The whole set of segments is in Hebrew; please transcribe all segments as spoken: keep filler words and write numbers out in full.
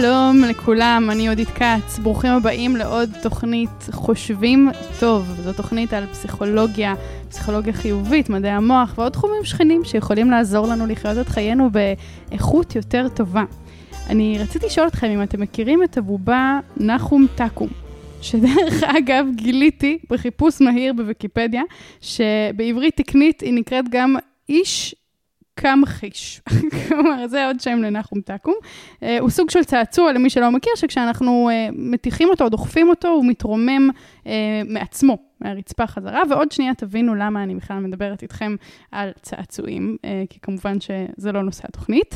שלום לכולם, אני יהודית כץ, ברוכים הבאים לעוד תוכנית חושבים טוב. זו תוכנית על פסיכולוגיה, פסיכולוגיה חיובית, מדעי המוח ועוד תחומים שכנים שיכולים לעזור לנו לחיות את חיינו באיכות יותר טובה. אני רציתי לשאול אתכם אם אתם מכירים את הבובה נחום תקום, שדרך אגב גיליתי בחיפוש מהיר בוויקיפדיה, שבעברית תקנית היא נקראת גם איש קמחיש. כלומר, זה עוד שם לנחום תקום. הוא סוג של צעצוע, למי שלא מכיר, שכשאנחנו מתיחים אותו או דוחפים אותו, הוא מתרומם מעצמו, מהרצפה חזרה, ועוד שנייה תבינו למה אני בכלל מדברת איתכם על צעצועים, כי כמובן שזה לא נושא התוכנית.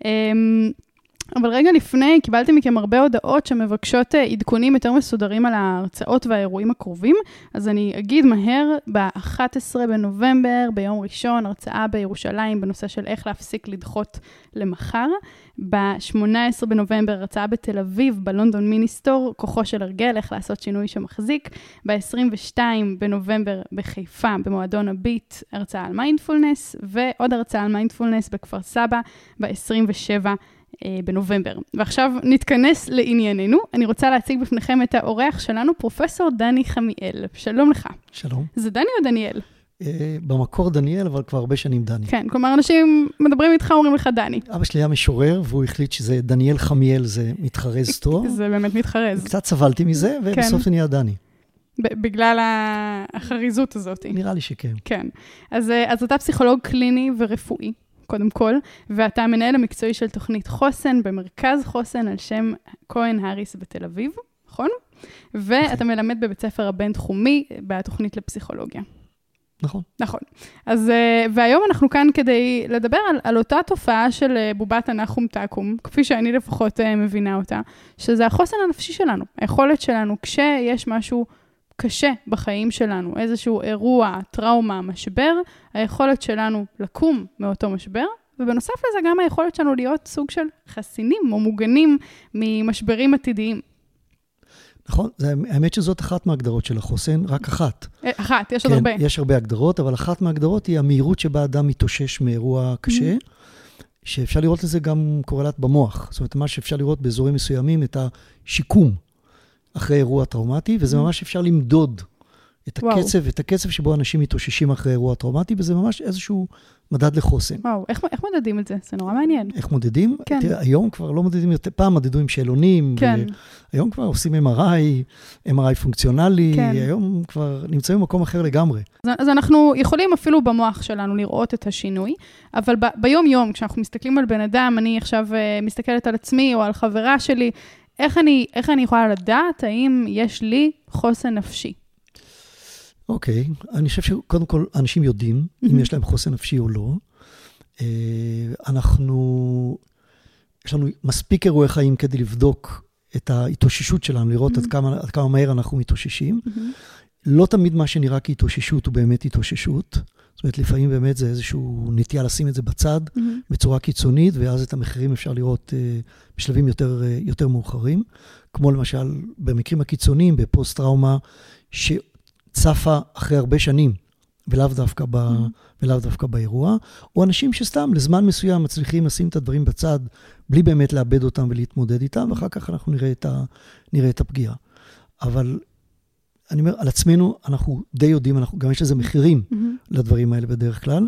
אבל רגע לפני, קיבלתי מכם הרבה הודעות שמבקשות עדכונים יותר מסודרים על ההרצאות והאירועים הקרובים, אז אני אגיד מהר, ב-אחד עשר בנובמבר, ביום ראשון, הרצאה בירושלים בנושא של איך להפסיק לדחות למחר, ב-שמונה עשר בנובמבר, הרצאה בתל אביב, בלונדון מיניסטור, כוחו של הרגל, איך לעשות שינוי שמחזיק, ב-עשרים ושניים בנובמבר בחיפה, במועדון הביט, הרצאה על מיינדפולנס, ועוד הרצאה על מיינדפולנס בכפר סבא, ב-עשרים ושבעה בנובמבר. ועכשיו נתכנס לענייננו. אני רוצה להציג בפניכם את האורח שלנו, פרופסור דני חמיאל. שלום לך. שלום. זה דני או דניאל? במקור דניאל, אבל כבר הרבה שנים דני. כן, כלומר אנשים מדברים איתך, אומרים לך דני. אבא שלי היה משורר, והוא החליט שזה דניאל חמיאל, זה מתחרז טוב. זה באמת מתחרז. קצת סבלתי מזה, ובסוף זה נהיה דני. בגלל החריזות הזאת. נראה לי שכן. כן. אז אתה פסיכולוג קליני ורפואי. קודם כל, ואתה המנהל המקצועי של תוכנית חוסן, במרכז חוסן על שם כהן האריס בתל אביב, נכון? ואתה מלמד בבית ספר הבינתחומי בתוכנית לפסיכולוגיה. נכון. נכון. אז, והיום אנחנו כאן כדי לדבר על, על אותה תופעה של בובת הנחום תקום, כפי שאני לפחות מבינה אותה, שזה החוסן הנפשי שלנו, היכולת שלנו, כשיש משהו קשה בחיים שלנו, איזשהו אירוע, טראומה, משבר, היכולת שלנו לקום מאותו משבר, ובנוסף לזה גם היכולת שלנו להיות סוג של חסינים או מוגנים ממשברים עתידיים. נכון, זה, האמת שזאת אחת מההגדרות של החוסן, רק אחת. אחת, יש עוד כן, הרבה. יש הרבה הגדרות, אבל אחת מההגדרות היא המהירות שבה אדם מתאושש מאירוע קשה, mm-hmm. שאפשר לראות לזה גם קורלט במוח. זאת אומרת, מה שאפשר לראות באזורים מסוימים, את השיקום. אחרי אירוע טראומטי, וזה ממש אפשר למדוד את הקצב, את הקצב שבו אנשים מתאוששים אחרי אירוע טראומטי, וזה ממש איזשהו מדד לחוסן. וואו, איך, איך מודדים את זה? זה נורא מעניין. איך מודדים? כן. תראה, היום כבר לא מודדים יותר, פעם מדדו עם שאלונים, כן. היום כבר עושים אם אר איי, אם אר איי פונקציונלי, כן. היום כבר נמצאים במקום אחר לגמרי. אז, אז אנחנו יכולים אפילו במוח שלנו לראות את השינוי, אבל ב, ביום יום, כשאנחנו מסתכלים על בן אדם, אני עכשיו uh, מסתכלת על עצמי או על חברה שלי, איך אני, איך אני יכולה לדעת האם יש לי חוסן נפשי? אוקיי, אני חושב שקודם כל אנשים יודעים אם יש להם חוסן נפשי או לא. אנחנו, יש לנו מספיק אירועי חיים כדי לבדוק את ההתאוששות שלנו, לראות עד כמה, עד כמה מהר אנחנו מתאוששים. לא תמיד מה שנראה כהתאוששות הוא באמת התאוששות. זאת אומרת, לפעמים באמת זה איזשהו נטייה לשים את זה בצד, mm-hmm. בצורה קיצונית, ואז את המחירים אפשר לראות uh, בשלבים יותר, uh, יותר מאוחרים. כמו למשל, במקרים הקיצוניים, בפוסט-טראומה, שצפה אחרי הרבה שנים, ולאו דווקא, ב, mm-hmm. ולאו דווקא באירוע, או אנשים שסתם לזמן מסוים מצליחים לשים את הדברים בצד, בלי באמת לאבד אותם ולהתמודד איתם, ואחר כך אנחנו נראה את, ה, נראה את הפגיעה. אבל אני אומר, על עצמנו, אנחנו די יודעים, אנחנו, גם יש לזה מחירים mm-hmm. לדברים האלה בדרך כלל.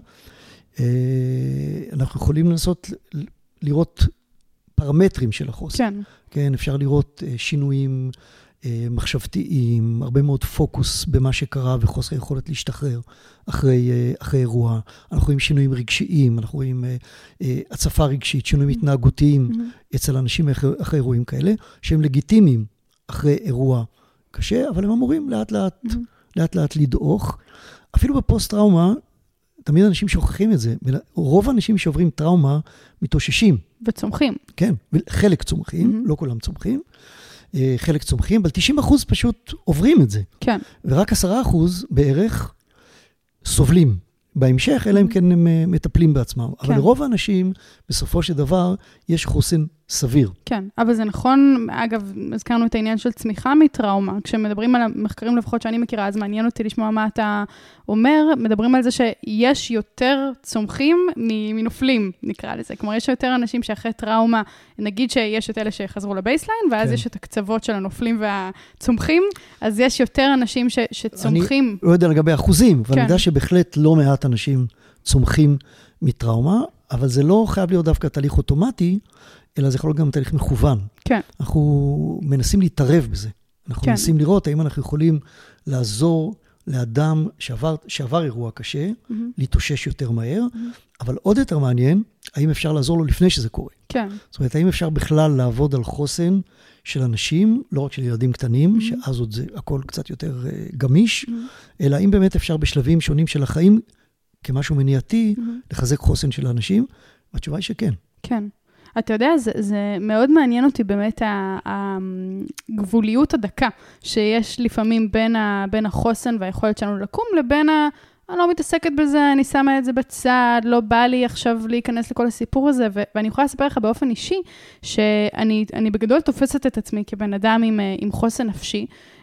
אנחנו יכולים לנסות לראות פרמטרים של החוסן. כן. כן, אפשר לראות שינויים מחשבתיים, הרבה מאוד פוקוס במה שקרה וחוסר יכולת להשתחרר אחרי, אחרי אירוע. אנחנו רואים שינויים רגשיים, אנחנו רואים הצפה רגשית, שינויים mm-hmm. התנהגותיים mm-hmm. אצל אנשים אחרי, אחרי אירועים כאלה, שהם לגיטימיים אחרי אירוע קשה, אבל הם אמורים לאט לאט, mm-hmm. לאט לאט לדעוך. אפילו בפוסט-טראומה, תמיד אנשים שוכחים את זה. רוב האנשים שעוברים טראומה מתאוששים. וצומחים. כן, חלק צומחים, mm-hmm. לא כולם צומחים. חלק צומחים, אבל תשעים אחוז פשוט עוברים את זה. כן. ורק עשרה אחוז בערך סובלים בהמשך, אלא אם כן הם מטפלים בעצמם. כן. אבל לרוב האנשים, בסופו של דבר, יש חוסן סביר. כן, אבל זה נכון, אגב, הזכרנו את העניין של צמיחה מטראומה, כשמדברים על המחקרים לפחות שאני מכירה, אז מעניין אותי לשמוע מה אתה אומר, מדברים על זה שיש יותר צומחים מנופלים, נקרא לזה, כלומר, יש יותר אנשים שאחרי טראומה, נגיד שיש את אלה שחזרו לבייסליין, ואז כן. יש את הקצוות של הנופלים והצומחים, אז יש יותר אנשים ש, שצומחים. אני לא יודע לגבי אחוזים, אבל כן. אני יודע שבהחלט לא מעט אנשים צומחים מטראומה, אבל זה לא חייב להיות דווקא תהליך אוטומטי, אלא זה יכול להיות גם תהליך מכוון. כן. אנחנו מנסים להתערב בזה. אנחנו כן. מנסים לראות האם אנחנו יכולים לעזור לאדם שעבר, שעבר אירוע קשה, mm-hmm. להתאושש יותר מהר, mm-hmm. אבל עוד יותר מעניין, האם אפשר לעזור לו לפני שזה קורה. כן. זאת אומרת, האם אפשר בכלל לעבוד על חוסן של אנשים, לא רק של ילדים קטנים, mm-hmm. שאז עוד זה הכל קצת יותר uh, גמיש, mm-hmm. אלא האם באמת אפשר בשלבים שונים של החיים, כמשהו מניעתי, mm-hmm. לחזק חוסן של האנשים, והתשובה היא שכן. כן. אתה יודע, זה, זה מאוד מעניין אותי באמת הגבוליות הדקה שיש לפעמים בין, ה, בין החוסן והיכולת שלנו לקום, לבין ה... אני לא מתעסקת בזה, אני שמה את זה בצד, לא בא לי עכשיו להיכנס לכל הסיפור הזה, ו- ואני יכולה לספר לך באופן אישי, שאני אני בגדול תופסת את עצמי כבן אדם עם, עם חוסן נפשי,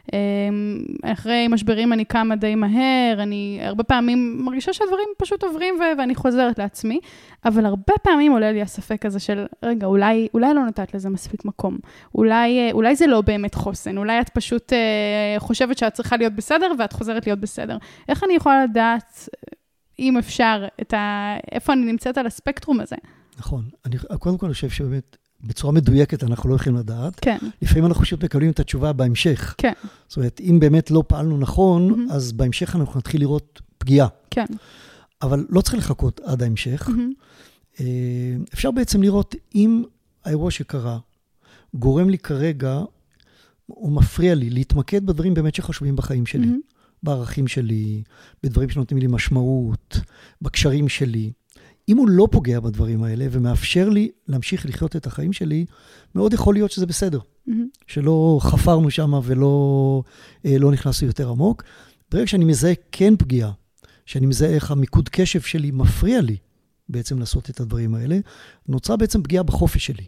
אחרי משברים אני קמה די מהר, אני הרבה פעמים מרגישה שהדברים פשוט עוברים ו- ואני חוזרת לעצמי, אבל הרבה פעמים עולה לי הספק הזה של, רגע, אולי, אולי לא נתת לזה מספיק מקום, אולי, אולי זה לא באמת חוסן, אולי את פשוט אה, חושבת שאת צריכה להיות בסדר ואת חוזרת להיות בסדר. איך אני יכולה לדעת, אם אפשר, את ה... איפה אני נמצאת על הספקטרום הזה? נכון. אני, קודם כל אני חושב שבאמת, בצורה מדויקת אנחנו לא יכולים לדעת. כן. לפעמים אנחנו פשוט מקבלים את התשובה בהמשך. כן. זאת אומרת, אם באמת לא פעלנו נכון, mm-hmm. אז בהמשך אנחנו נתחיל לראות פגיעה. כן. אבל לא צריך לחכות עד ההמשך. Mm-hmm. אפשר בעצם לראות אם האירוע שקרה גורם לי כרגע, הוא מפריע לי, להתמקד בדברים באמת שחשובים בחיים שלי. Mm-hmm. בערכים שלי, בדברים שנותנים לי משמעות, בקשרים שלי. אם הוא לא פוגע בדברים האלה, ומאפשר לי להמשיך לחיות את החיים שלי, מאוד יכול להיות שזה בסדר. Mm-hmm. שלא חפרנו שם ולא לא נכנסנו יותר עמוק. ברגע שאני מזהה כן פגיעה, שאני מזהה איך המיקוד קשב שלי מפריע לי בעצם לעשות את הדברים האלה, נוצרה בעצם פגיעה בחופש שלי.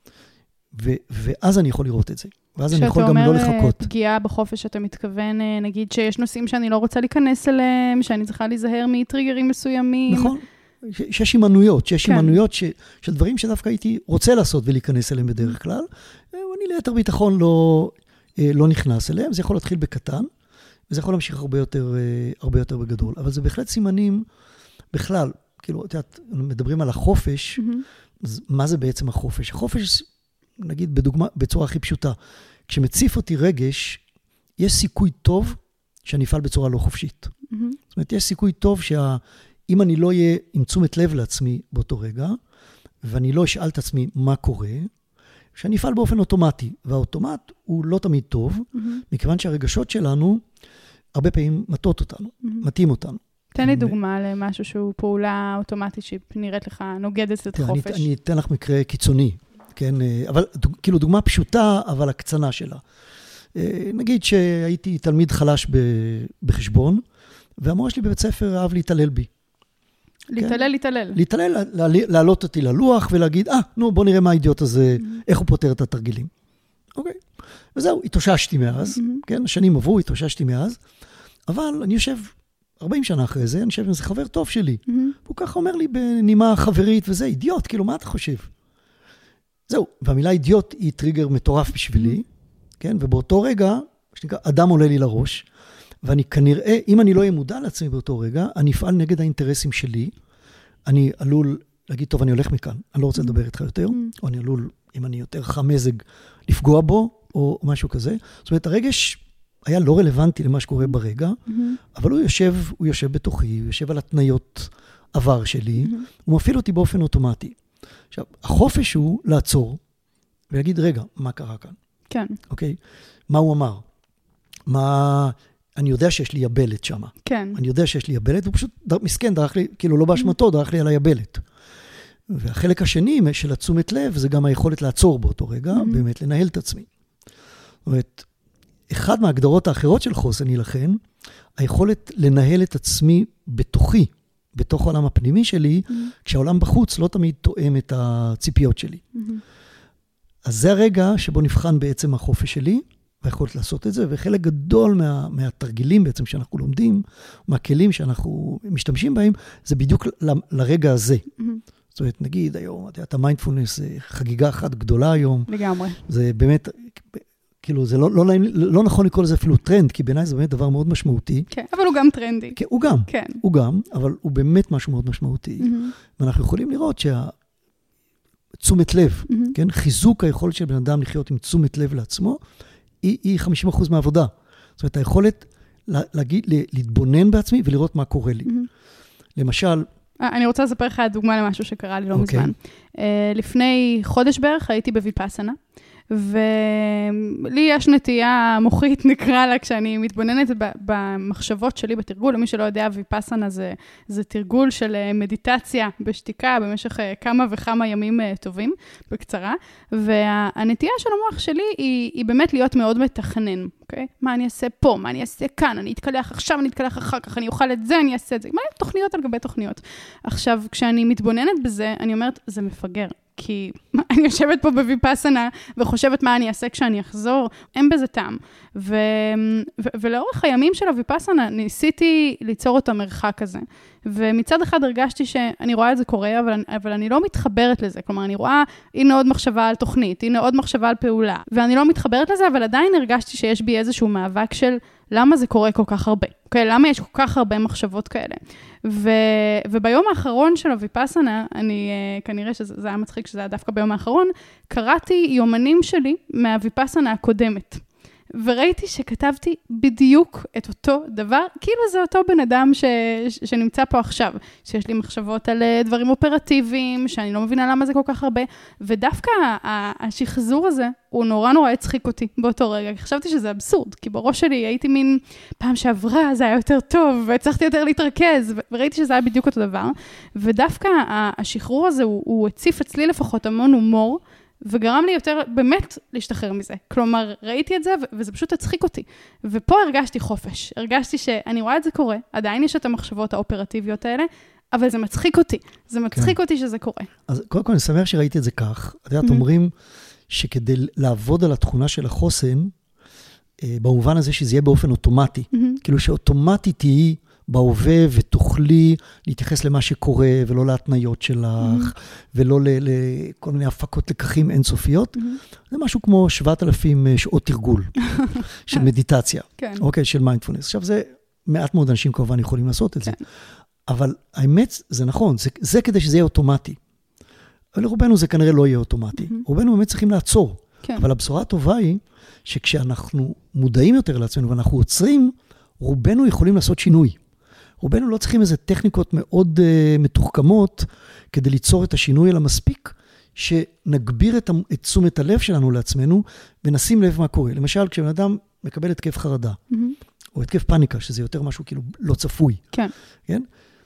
ו- ואז אני יכול לראות את זה. ואז אני יכול גם לא לחכות. שאתה אומר פגיעה בחופש, אתה מתכוון, נגיד שיש נושאים שאני לא רוצה להיכנס אליהם, שאני צריכה להיזהר מטריגרים מסוימים. נכון. שיש אימנויות, שיש כן. אימנויות ש, של דברים שדווקא הייתי רוצה לעשות ולהיכנס אליהם בדרך כלל, ואני ליתר ביטחון לא, לא נכנס אליהם. זה יכול להתחיל בקטן, וזה יכול להמשיך הרבה יותר, הרבה יותר בגדול. אבל זה בהחלט סימנים בכלל, כאילו, את יודעת, מדברים על החופש, mm-hmm. אז מה זה בעצם החופש? החופש, נגיד בדוגמה, בצורה הכי פשוטה, כשמציף אותי רגש, יש סיכוי טוב שאני אפעל בצורה לא חופשית. Mm-hmm. זאת אומרת, יש סיכוי טוב שה... אם אני לא אהיה עם תשומת לב לעצמי באותו רגע, ואני לא אשאל את עצמי מה קורה, שאני אפעל באופן אוטומטי, והאוטומט הוא לא תמיד טוב, mm-hmm. מכיוון שהרגשות שלנו הרבה פעמים מטות אותנו, mm-hmm. מתאים אותנו. תן לי דוגמה למשהו שהוא פעולה אוטומטית שנראית לך, נוגדת את חופש. אני, אני אתן לך מקרה קיצוני, כן? אבל כאילו דוגמה פשוטה, אבל הקצנה שלה. נגיד שהייתי תלמיד חלש בחשבון, והמורה שלי בבית ספר אהב להתעלל בי. להתעלל, להתעלל. להתעלל, להעלות אותי ללוח ולהגיד, אה, נו, בוא נראה מה האידיוט הזה, איך הוא פותר את התרגילים. אוקיי. וזהו, התאוששתי מאז, כן? השנים עברו, התאוששתי מאז, אבל אני יושב ארבעים שנה אחרי זה, אני יושב עם זה חבר טוב שלי. והוא ככה אומר לי בנימה חברית, וזה אידיוט, כאילו, מה אתה חושב? זהו, והמילה אידיוט היא טריגר מטורף בשבילי, כן? ובאותו רגע, שנקרא, אדם עולה לי לראש, ואני כנראה, אם אני לא אהיה מודע לעצמי באותו רגע, אני אפעל נגד האינטרסים שלי, אני עלול להגיד, טוב, אני הולך מכאן, אני לא רוצה לדבר איתך יותר, או אני עלול, אם אני יותר חמזג, לפגוע בו, או משהו כזה. זאת אומרת, הרגש היה לא רלוונטי למה שקורה ברגע, אבל הוא יושב, הוא יושב בתוכי, הוא יושב על התניות עבר שלי, הוא מפעיל אותי באופן אוטומטי. עכשיו, החופש הוא לעצור, ולהגיד, רגע, מה קרה כאן? כן. אוקיי? מה הוא אמר? מה... אני יודע שיש לי יבלת שם. כן. אני יודע שיש לי יבלת, הוא פשוט מסכן, דרך לי, כאילו לא באשמתו, דרך לי על היבלת. והחלק השני של התשומת לב, זה גם היכולת לעצור באותו רגע, mm-hmm. באמת לנהל את עצמי. זאת אומרת, אחד מההגדרות האחרות של חוסן היא לכן, היכולת לנהל את עצמי בתוכי, בתוך העולם הפנימי שלי, mm-hmm. כשהעולם בחוץ לא תמיד תואם את הציפיות שלי. Mm-hmm. אז זה הרגע שבו נבחן בעצם החופש שלי, והיכולת לעשות את זה, וחלק גדול מה, מהתרגילים בעצם שאנחנו לומדים, מהכלים שאנחנו משתמשים בהם, זה בדיוק ל, לרגע הזה. Mm-hmm. זאת אומרת, נגיד היום, את המיינדפולנס, זה חגיגה אחת גדולה היום. לגמרי. זה באמת, כאילו, זה לא, לא, לא, לא נכון לקרוא לזה אפילו טרנד, כי בעיניי זה באמת דבר מאוד משמעותי. כן, אבל הוא גם טרנדי. כן, הוא גם. כן. הוא גם, אבל הוא באמת משהו מאוד משמעותי. Mm-hmm. ואנחנו יכולים לראות שה... תשומת לב, mm-hmm. כן? חיזוק היכולת של בן אדם לחיות עם תשומת לב לעצמו, היא, היא חמישים אחוז מהעבודה. זאת אומרת, היכולת להגיד, להתבונן בעצמי ולראות מה קורה לי. Mm-hmm. למשל... אני רוצה לספר לך דוגמה למשהו שקרה לי לא okay. מזמן. Uh, לפני חודש בערך הייתי בויפאסנה, ולי יש נטייה מוחית נקרא לה, כשאני מתבוננת במחשבות שלי בתרגול, למי שלא יודע, ויפאסנה זה, זה תרגול של מדיטציה בשתיקה במשך כמה וכמה ימים טובים, בקצרה, והנטייה של המוח שלי היא, היא באמת להיות מאוד מתכנן, אוקיי? מה אני אעשה פה, מה אני אעשה כאן, אני אתקלח עכשיו, אני אתקלח אחר כך, אני אוכל את זה, אני אעשה את זה, מה תוכניות על גבי תוכניות. עכשיו, כשאני מתבוננת בזה, אני אומרת, זה מפגר. כי אני יושבת פה בויפאסנה וחושבת מה אני אעשה כשאני אחזור, אין בזה טעם. ו- ו- ולאורך הימים של הויפאסנה ניסיתי ליצור את המרחק הזה. ומצד אחד הרגשתי שאני רואה את זה קורה, אבל, אבל אני לא מתחברת לזה. כלומר, אני רואה, הנה עוד מחשבה על תוכנית, הנה עוד מחשבה על פעולה. ואני לא מתחברת לזה, אבל עדיין הרגשתי שיש בי איזשהו מאבק של למה זה קורה כל כך הרבה. אוקיי? למה יש כל כך הרבה מחשבות כאלה? ו, וביום האחרון של הויפאסנה, אני, כנראה שזה היה מצחיק שזה היה דווקא ביום האחרון, קראתי יומנים שלי מהויפאסנה הקודמת. וראיתי שכתבתי בדיוק את אותו דבר, כאילו זה אותו בן אדם ש, שנמצא פה עכשיו, שיש לי מחשבות על דברים אופרטיביים, שאני לא מבינה למה זה כל כך הרבה, ודווקא השחזור הזה, הוא נורא נורא הצחיק אותי באותו רגע, חשבתי שזה אבסורד, כי בראש שלי הייתי מין פעם שעברה, זה היה יותר טוב, והצלחתי יותר להתרכז, וראיתי שזה היה בדיוק אותו דבר, ודווקא השחרור הזה, הוא, הוא הציף אצלי לפחות המון הומור, וגרם לי יותר באמת להשתחרר מזה. כלומר, ראיתי את זה, וזה פשוט הצחיק אותי. ופה הרגשתי חופש. הרגשתי שאני רואה את זה קורה, עדיין יש את המחשבות האופרטיביות האלה, אבל זה מצחיק אותי. זה מצחיק כן. אותי שזה קורה. אז קודם כל, אני שמח שראיתי את זה כך. את יודעת, mm-hmm. אומרים שכדי לעבוד על התכונה של החוסן, במובן הזה שזה יהיה באופן אוטומטי. Mm-hmm. כאילו שאוטומטית תהיי בהווה ותוכלי להתייחס למה שקורה, ולא להתניות שלך, mm-hmm. ולא לכל מיני הפקות לקחים אינסופיות. Mm-hmm. זה משהו כמו שבעת אלפים שעות תרגול של מדיטציה. כן. אוקיי, של מיינדפולנס. עכשיו, זה מעט מאוד אנשים כמובן יכולים לעשות את כן. זה. אבל האמת, זה נכון, זה, זה כדי שזה יהיה אוטומטי. אבל לרובנו זה כנראה לא יהיה אוטומטי. Mm-hmm. רובנו באמת צריכים לעצור. כן. אבל הבשורה הטובה היא, שכשאנחנו מודעים יותר לעצמנו, ואנחנו עוצרים, רובנו יכולים לעשות שינוי. רובנו לא צריכים איזה טכניקות מאוד uh, מתוחכמות, כדי ליצור את השינוי, אלא מספיק, שנגביר את, את תשומת הלב שלנו לעצמנו, ונשים לב מה קורה. למשל, כשבן אדם מקבל התקף חרדה, mm-hmm. או התקף פאניקה, שזה יותר משהו כאילו לא צפוי. כן. כן?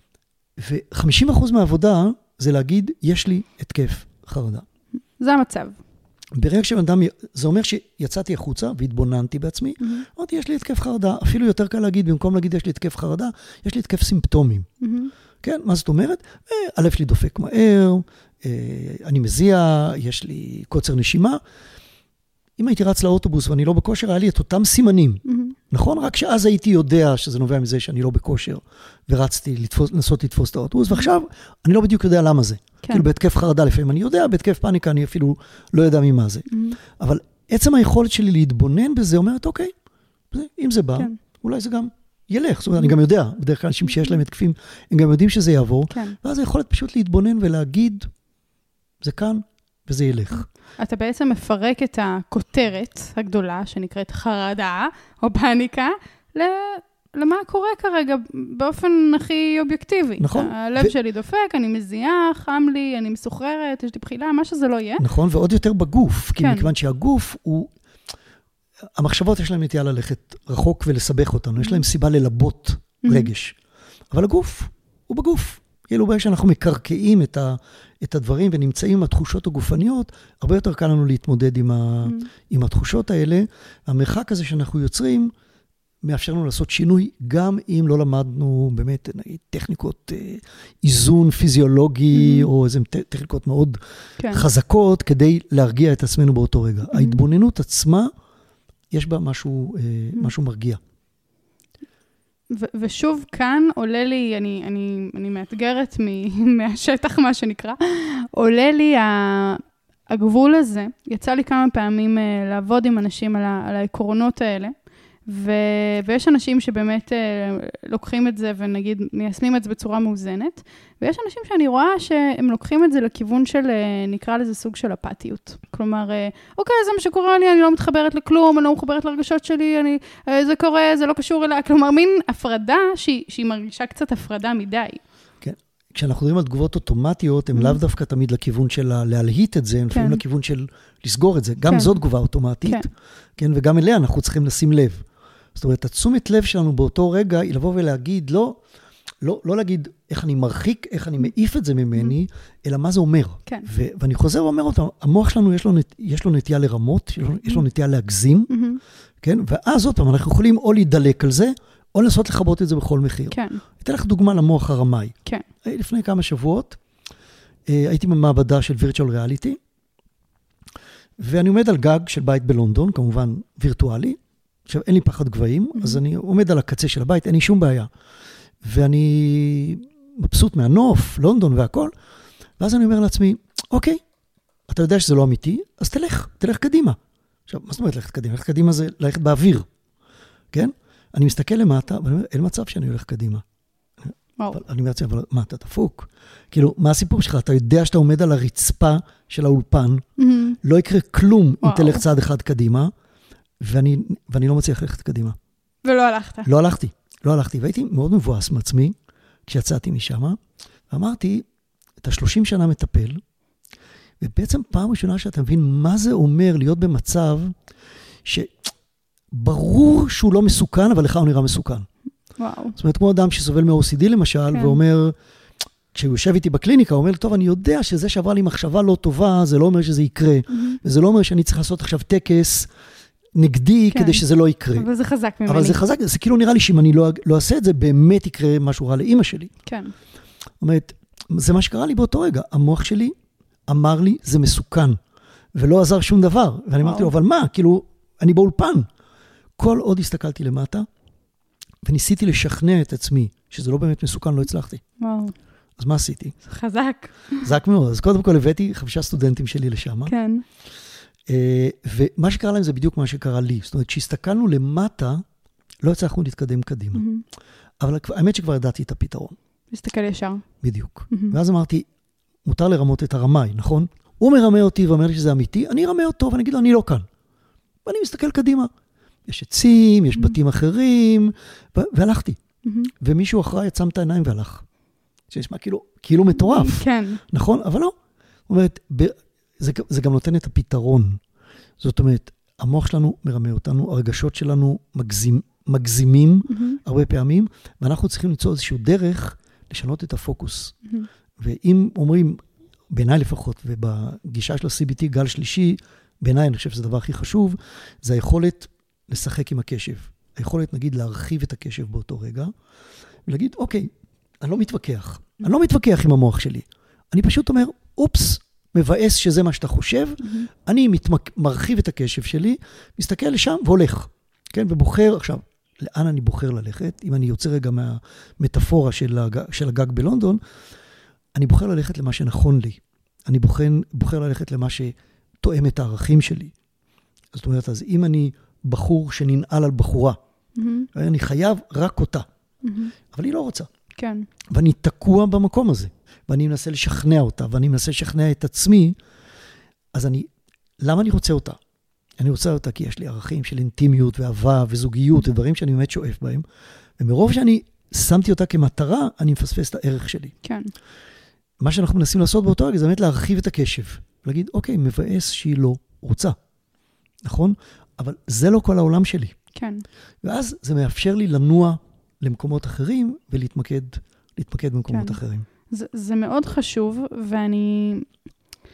ו-חמישים אחוז מהעבודה, זה להגיד, יש לי התקף חרדה. זה המצב. ברגע שבן אדם, זה אומר שיצאתי החוצה והתבוננתי בעצמי, mm-hmm. אמרתי, יש לי התקף חרדה. אפילו יותר קל להגיד, במקום להגיד, יש לי התקף חרדה, יש לי התקף סימפטומים. Mm-hmm. כן? מה זאת אומרת? הלב שלי דופק מהר, אני מזיע, יש לי קוצר נשימה. אם הייתי רץ לאוטובוס ואני לא בכושר, היה לי את אותם סימנים. Mm-hmm. נכון? רק שאז הייתי יודע שזה נובע מזה שאני לא בכושר, ורצתי לתפוס, לנסות לתפוס את האוטובוס, ועכשיו אני לא בדיוק יודע למה זה. כן. כאילו בהתקף חרדה לפעמים אני יודע, בהתקף פאניקה אני אפילו לא יודע ממה זה. Mm-hmm. אבל עצם היכולת שלי להתבונן בזה אומרת, אוקיי, אם זה בא, כן. אולי זה גם ילך. זאת אומרת, mm-hmm. אני גם יודע, בדרך כלל אנשים שיש להם התקפים, הם גם יודעים שזה יעבור, כן. ואז היכולת פשוט להתבונן ולהגיד, זה כאן וזה ילך. אתה בעצם מפרק את הכותרת הגדולה, שנקראת חרדה או פאניקה, למה קורה כרגע באופן הכי אובייקטיבי. נכון. הלב ו... שלי דופק, אני מזיעה, חם לי, אני מסוחררת, יש לי בחילה, מה שזה לא יהיה. נכון, ועוד יותר בגוף, כי כן. מכיוון שהגוף הוא, המחשבות יש להם נטייה ללכת רחוק ולסבך אותנו, יש להם סיבה ללבות רגש. אבל הגוף הוא בגוף. כאילו ברגע שאנחנו מקרקעים את, ה, את הדברים ונמצאים עם התחושות הגופניות, הרבה יותר קל לנו להתמודד עם, ה, עם התחושות האלה. המרחק הזה שאנחנו יוצרים, מאפשר לנו לעשות שינוי, גם אם לא למדנו באמת נגיד, טכניקות אה, איזון פיזיולוגי, mm-hmm. או איזה טכניקות מאוד כן. חזקות, כדי להרגיע את עצמנו באותו רגע. Mm-hmm. ההתבוננות עצמה, יש בה משהו, אה, mm-hmm. משהו מרגיע. ו- ושוב, כאן עולה לי, אני, אני, אני מאתגרת מ- מהשטח, מה שנקרא, עולה לי ה- הגבול הזה. יצא לי כמה פעמים uh, לעבוד עם אנשים על, ה- על העקרונות האלה, ו- ויש אנשים שבאמת uh, לוקחים את זה ונגיד מיישמים את זה בצורה מאוזנת, ויש אנשים שאני רואה שהם לוקחים את זה לכיוון של, uh, נקרא לזה סוג של אפתיות. כלומר, uh, אוקיי, זה מה שקורה לי, אני לא מתחברת לכלום, אני לא מחברת לרגשות שלי, אני, uh, זה קורה, זה לא קשור אליי. כלומר, מין הפרדה שהיא, שהיא מרגישה קצת הפרדה מדי. כן. כשאנחנו מדברים על תגובות אוטומטיות, הם mm-hmm. לאו דווקא תמיד לכיוון של להלהיט את זה, הם לפעמים כן. לכיוון של לסגור את זה. גם כן. זו תגובה אוטומטית, כן. כן, וגם אליה אנחנו צריכים לשים לב. זאת אומרת, התשומת לב שלנו באותו רגע היא לבוא ולהגיד, לא, לא, לא להגיד איך אני מרחיק, איך אני מעיף את זה ממני, mm-hmm. אלא מה זה אומר. כן. ו- ואני חוזר ואומר אותם, המוח שלנו יש לו, נת- יש לו נטייה לרמות, יש לו, mm-hmm. יש לו נטייה להגזים, mm-hmm. כן? ואז עוד פעם, אנחנו יכולים או להידלק על זה, או לנסות לחבות את זה בכל מחיר. כן. אתן לך דוגמה למוח הרמאי. כן. לפני כמה שבועות, הייתי במעבדה של virtual reality, ואני עומד על גג של בית בלונדון, כמובן וירטואלי, עכשיו, אין לי פחד גבהים, mm-hmm. אז אני עומד על הקצה של הבית, אין לי שום בעיה. ואני מבסוט מהנוף, לונדון והכל, ואז אני אומר לעצמי, אוקיי, אתה יודע שזה לא אמיתי, אז תלך, תלך קדימה. עכשיו, מה זאת אומרת ללכת קדימה? ללכת קדימה זה ללכת באוויר, כן? אני מסתכל למטה, ואני אומר, אין מצב שאני הולך קדימה. אבל אני אומר לעצמי, אבל מה, אתה דפוק? כאילו, מה הסיפור שלך? אתה יודע שאתה עומד על הרצפה של האולפן, mm-hmm. לא יקרה כלום אם תלך צעד אחד קדימה, ואני, ואני לא מצליח ללכת קדימה. ולא הלכת. לא הלכתי, לא הלכתי. והייתי מאוד מבואס מעצמי, כשיצאתי משם, ואמרתי, אתה שלושים שנה מטפל, ובעצם פעם ראשונה שאתה מבין מה זה אומר להיות במצב, שברור שהוא לא מסוכן, אבל לך הוא נראה מסוכן. וואו. זאת אומרת, כמו אדם שסובל מ-או סי די למשל, כן. ואומר, כשהוא יושב איתי בקליניקה, הוא אומר, טוב, אני יודע שזה שעברה לי מחשבה לא טובה, זה לא אומר שזה יקרה, mm-hmm. וזה לא אומר שאני צריך לעשות עכשיו טקס, נגדי, כן. כדי שזה לא יקרה. אבל זה חזק ממני. אבל זה חזק, זה כאילו נראה לי שאם אני לא, לא אעשה את זה, באמת יקרה משהו רע לאמא שלי. כן. זאת אומרת, זה מה שקרה לי באותו רגע. המוח שלי אמר לי, זה מסוכן, ולא עזר שום דבר. ואני אמרתי לו, אבל מה? כאילו, אני באולפן. כל עוד הסתכלתי למטה, וניסיתי לשכנע את עצמי, שזה לא באמת מסוכן, לא הצלחתי. וואו. אז מה עשיתי? חזק. חזק מאוד. אז קודם כל הבאתי חמישה סטודנטים שלי לשם. כן. ומה שקרה להם זה בדיוק מה שקרה לי. זאת אומרת, כשהסתכלנו למטה, לא הצלחנו להתקדם קדימה. Mm-hmm. אבל האמת שכבר ידעתי את הפתרון. להסתכל ישר. בדיוק. Mm-hmm. ואז אמרתי, מותר לרמות את הרמאי, נכון? הוא מרמה אותי ואומר לי שזה אמיתי, אני ארמה אותו ואני אגיד לו, אני לא כאן. ואני מסתכל קדימה. יש עצים, יש mm-hmm. בתים אחרים, ו- והלכתי. Mm-hmm. ומישהו אחריי יצם את העיניים והלך. שישמע כאילו, כאילו מטורף. כן. נכון? אבל לא. זאת אומרת, ב- זה, זה גם נותן את הפתרון. זאת אומרת, המוח שלנו מרמה אותנו, הרגשות שלנו מגזים, מגזימים mm-hmm. הרבה פעמים, ואנחנו צריכים ליצור איזשהו דרך לשנות את הפוקוס. Mm-hmm. ואם אומרים, בעיניי לפחות, ובגישה של ה-סי בי טי גל שלישי, בעיניי אני חושב שזה הדבר הכי חשוב, זה היכולת לשחק עם הקשב. היכולת, נגיד, להרחיב את הקשב באותו רגע, ולהגיד, אוקיי, אני לא מתווכח. Mm-hmm. אני לא מתווכח עם המוח שלי. אני פשוט אומר, אופס, מבאס שזה מה שאתה חושב, mm-hmm. אני מתמק... מרחיב את הקשב שלי, מסתכל לשם והולך, כן? ובוחר, עכשיו, לאן אני בוחר ללכת? אם אני יוצא רגע מהמטאפורה של, הג... של הגג בלונדון, אני בוחר ללכת למה שנכון לי. אני בוחר, בוחר ללכת למה שתואם את הערכים שלי. זאת אומרת, אז אם אני בחור שננעל על בחורה, mm-hmm. אני חייב רק אותה, mm-hmm. אבל היא לא רוצה. כן. ואני תקוע במקום הזה. ואני מנסה לשכנע אותה, ואני מנסה לשכנע את עצמי, אז אני, למה אני רוצה אותה? אני רוצה אותה כי יש לי ערכים של אינטימיות ואהבה וזוגיות, ודברים שאני באמת שואף בהם, ומרוב שאני שמתי אותה כמטרה, אני מפספס את הערך שלי. כן. מה שאנחנו מנסים לעשות באותו רגע, זה באמת להרחיב את הקשב, להגיד, אוקיי, מבאס שהיא לא רוצה, נכון? אבל זה לא כל העולם שלי. כן. ואז זה מאפשר לי לנוע למקומות אחרים, ולהתמקד, להתמקד במקומות כן. אחרים. זה, זה מאוד חשוב, ואני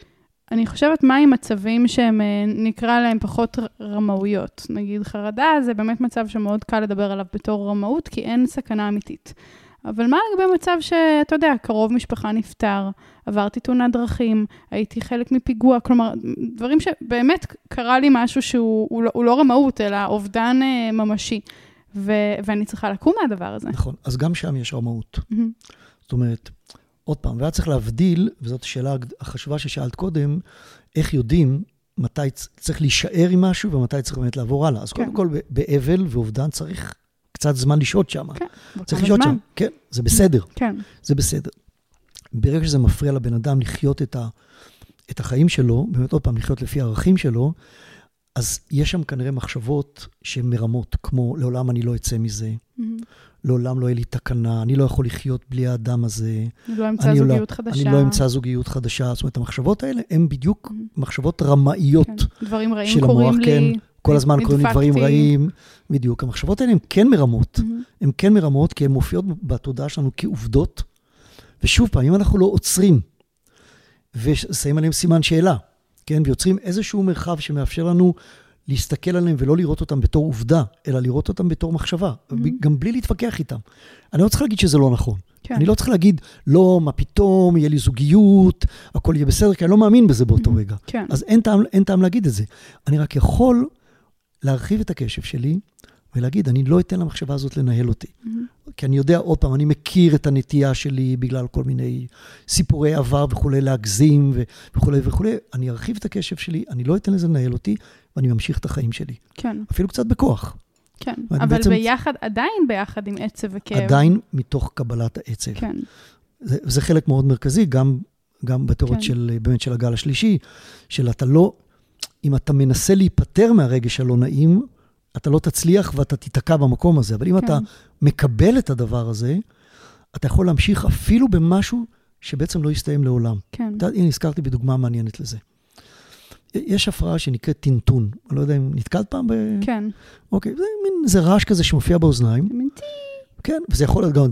אני חושבת מה עם מצבים שהם נקרא להם פחות רמאויות. נגיד חרדה זה באמת מצב שמאוד קל לדבר עליו בתור רמאות, כי אין סכנה אמיתית. אבל מה לגבי מצב שאתה יודע, קרוב משפחה נפטר, עברתי תאונת דרכים, הייתי חלק מפיגוע, כלומר, דברים שבאמת קרה לי משהו שהוא הוא לא, הוא לא רמאות, אלא אובדן אה, ממשי, ו, ואני צריכה לקום מהדבר הזה. נכון, אז גם שם יש רמאות. Mm-hmm. זאת אומרת, עוד פעם, והיה צריך להבדיל, וזאת השאלה החשובה ששאלת קודם, איך יודעים מתי צריך להישאר עם משהו, ומתי צריך באמת לעבור הלאה. אז כן. קודם כל, באבל ואובדן צריך קצת זמן לשהות שם. כן, צריך לשהות שם. כן, זה בסדר. כן. זה בסדר. ברגע שזה מפריע לבן אדם לחיות את, ה, את החיים שלו, באמת עוד פעם לחיות לפי הערכים שלו, אז יש שם כנראה מחשבות שהן מרמות, כמו לעולם אני לא אצא מזה, mm-hmm. לעולם לא יהיה לי תקנה, אני לא יכול לחיות בלי האדם הזה. אני לא אמצא זוגיות חדשה. אני לא אמצא זוגיות חדשה. זאת אומרת, המחשבות האלה הן בדיוק mm-hmm. מחשבות רמאיות. כן. דברים רעים קוראים לי. כן, כל הזמן קוראים לי דברים רעים. בדיוק. המחשבות האלה הן כן מרמות. Mm-hmm. הן כן מרמות, כי הן מופיעות בתודעה שלנו כעובדות. ושוב פעם, אם אנחנו לא עוצרים, ושמים עליהם סימן שאלה, כן, ויוצרים איזשהו מרחב שמאפשר לנו להסתכל עליהם ולא לראות אותם בתור עובדה, אלא לראות אותם בתור מחשבה, mm-hmm. גם בלי להתווכח איתם. אני לא צריך להגיד שזה לא נכון. כן. אני לא צריך להגיד, לא, מה פתאום, יהיה לי זוגיות, הכל יהיה בסדר, כי אני לא מאמין בזה באותו mm-hmm. רגע. כן. אז אין טעם, אין טעם להגיד את זה. אני רק יכול להרחיב את הקשב שלי, ולהגיד, אני לא אתן למחשבה הזאת לנהל אותי. Mm-hmm. כי אני יודע עוד פעם, אני מכיר את הנטייה שלי בגלל כל מיני סיפורי עבר וכולי, להגזים וכולי וכולי. אני ארחיב את הקשב שלי, אני לא אתן לזה לנהל אותי, ואני ממשיך את החיים שלי. כן. אפילו קצת בכוח. כן, אבל בעצם, ביחד, עדיין ביחד עם עצב וכאב. עדיין מתוך קבלת העצב. כן. זה, זה חלק מאוד מרכזי, גם, גם בתיאוריות כן. של, באמת של הגל השלישי, של אתה לא, אם אתה מנסה להיפטר מהרגש הלא נעים, אתה לא תצליח ואתה תתקע במקום הזה. אבל אם כן. אתה מקבל את הדבר הזה, אתה יכול להמשיך אפילו במשהו שבעצם לא יסתיים לעולם. כן. אתה, הנה, הזכרתי בדוגמה מעניינת לזה. יש הפרעה שנקראת טינטון. אני לא יודע אם נתקלת פעם ב... כן. אוקיי, זה מין, זה רעש כזה שמופיע באוזניים. מינטי. כן, וזה יכול להיות גם...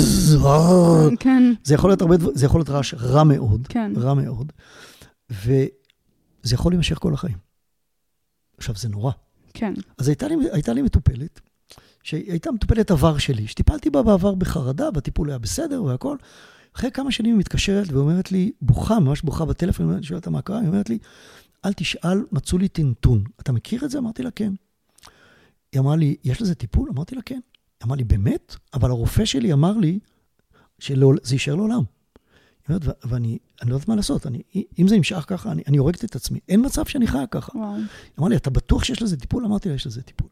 כן. זה יכול להיות הרבה, זה יכול להיות רעש רע מאוד. כן. רע מאוד. וזה יכול להימשך כל החיים. עכשיו, זה נורא. כן. אז הייתה לי, הייתה לי מטופלת, שהייתה מטופלת עבר שלי, שטיפלתי בה בעבר בחרדה, בטיפול היה בסדר והכל. אחרי כמה שנים היא מתקשרת ואומרת לי, בוכה, ממש בוכה בטלפון, אני שואלת מה קרה, היא אומרת לי, אל תשאל, מצאו לי טינטון. אתה מכיר את זה? אמרתי לה, כן. היא אמרה לי, יש לזה טיפול? אמרתי לה, כן. היא אמרה לי, באמת? אבל הרופא שלי אמר לי, שזה יישאר לעולם. היא אומרת, ואני אני לא יודעת מה לעשות. אני, אם זה ימשך ככה, אני, אני הורגת את עצמי. אין מצב שאני חיה ככה. וואו. היא אמרה לי, אתה בטוח שיש לזה טיפול? אמרתי לה, יש לזה טיפול.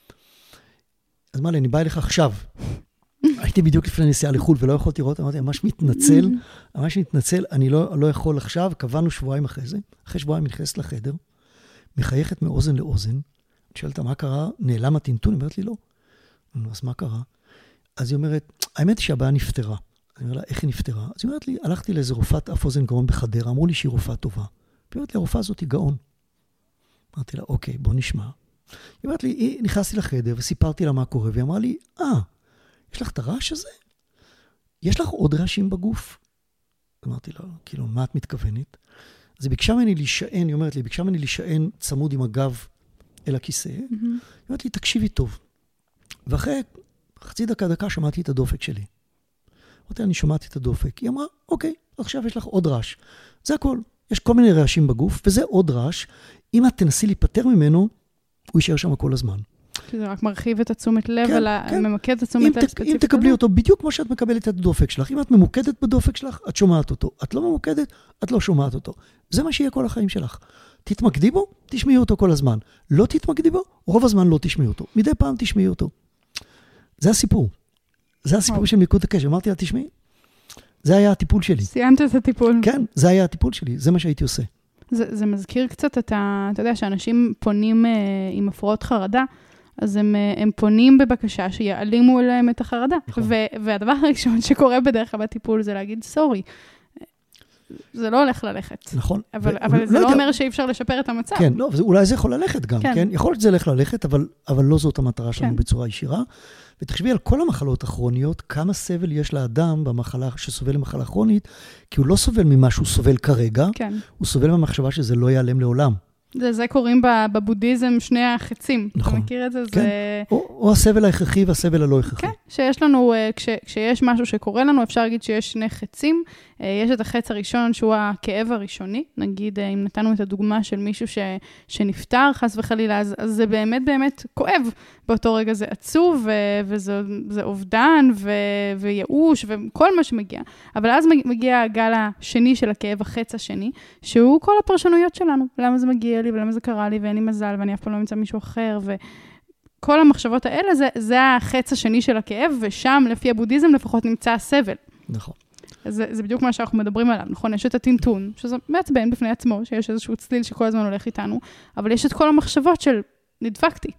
אז אמרה לי, אני באה אליך עכשיו. הייתי בדיוק לפני נסיעה לחול ולא יכולתי לראות, אמרתי, ממש מתנצל, ממש מתנצל, אני לא, לא יכול עכשיו, קבענו שבועיים אחרי זה, אחרי שבועיים היא נכנסת לחדר, מחייכת מאוזן לאוזן, אני שואלת, מה קרה? נעלם הטינטון? היא אומרת לי, לא. אז מה קרה? אז היא אומרת, האמת היא שהבעיה נפטרה. אני אומר לה, איך היא נפטרה? אז היא אומרת לי, הלכתי לאיזה רופאת אף אוזן גאון בחדרה, אמרו לי שהיא רופאה טובה. היא אומרת לי, הרופאה הזאת היא גאון. אמרתי לה, אוקיי, בוא נשמע. היא אומרת לי, נכנסתי לחדר וסיפרתי לה מה קורה, והיא אמרה לי, אה, יש לך את הרעש הזה? יש לך עוד רעשים בגוף? אמרתי לה, כאילו, מה את מתכוונת? אז היא ביקשה ממני להישען, היא אומרת לי, ביקשה ממני להישען צמוד עם הגב אל הכיסא. Mm-hmm. היא אומרת לי, תקשיבי טוב. ואחרי חצי דקה, דקה, שמעתי את הדופק שלי. אמרתי, אני שמעתי את הדופק. היא אמרה, אוקיי, עכשיו יש לך עוד רעש. זה הכל. יש כל מיני רעשים בגוף, וזה עוד רעש. אם את תנסי להיפטר ממנו, הוא יישאר שם כל הזמן. כי זה רק מרחיב את התשומת לב, כן, אלא כן. ממקד את התשומת לב ספציפית. אם תקבלי אותו בדיוק כמו שאת מקבלת את הדופק שלך, אם את ממוקדת בדופק שלך, את שומעת אותו. את לא ממוקדת, את לא שומעת אותו. זה מה שיהיה כל החיים שלך. תתמקדי בו, תשמעי אותו כל הזמן. לא תתמקדי בו, רוב הזמן לא תשמעי אותו. מדי פעם תשמעי אותו. זה הסיפור. זה הסיפור של מיקוד הקשב. אמרתי לה, תשמעי, זה היה הטיפול שלי. סיימת את הטיפול. כן, זה היה הטיפול שלי. זה מה שהייתי עושה. זה, זה מזכיר קצת את ה... אתה יודע, שאנשים פונים אה, עם הפרעות חרדה, אז הם, הם פונים בבקשה שיעלימו אליהם את החרדה. נכון. ו- והדבר הראשון שקורה בדרך כלל בטיפול זה להגיד סורי. זה לא הולך ללכת. נכון. אבל, ו- אבל זה לא, לא אומר שאי אפשר לשפר את המצב. כן, לא, אולי זה יכול ללכת גם, כן? כן? יכול להיות שזה הולך ללכת, אבל, אבל לא זאת המטרה שלנו כן. בצורה ישירה. ותחשבי על כל המחלות הכרוניות, כמה סבל יש לאדם במחלה, שסובל למחלה כרונית, כי הוא לא סובל ממה שהוא סובל כרגע, כן. הוא סובל מהמחשבה שזה לא ייעלם לעולם. זה, זה קוראים בבודהיזם שני החצים. נכון. אתה מכיר את זה? כן. זה... או, או הסבל ההכרחי והסבל הלא הכרחי. כן, שיש לנו, כש, כשיש משהו שקורה לנו, אפשר להגיד שיש שני חצים. יש את החץ הראשון שהוא הכאב הראשוני. נגיד, אם נתנו את הדוגמה של מישהו ש, שנפטר, חס וחלילה, אז, אז זה באמת באמת כואב. באותו רגע זה עצוב, ו, וזה זה אובדן, ו, וייאוש, וכל מה שמגיע. אבל אז מגיע הגל השני של הכאב, החץ השני, שהוא כל הפרשנויות שלנו. למה זה מגיע לי, ולמה זה קרה לי, ואין לי מזל, ואני אף פעם לא אמצא מישהו אחר, וכל המחשבות האלה, זה, זה החץ השני של הכאב, ושם, לפי הבודהיזם, לפחות נמצא הסבל. נכון. אז זה, זה בדיוק מה שאנחנו מדברים עליו, נכון? יש את הטינטון, שזה מעצבן בפני עצמו, שיש איזשהו צליל שכל הזמן הולך איתנו, אבל יש את כל המחשבות של נדפקתי.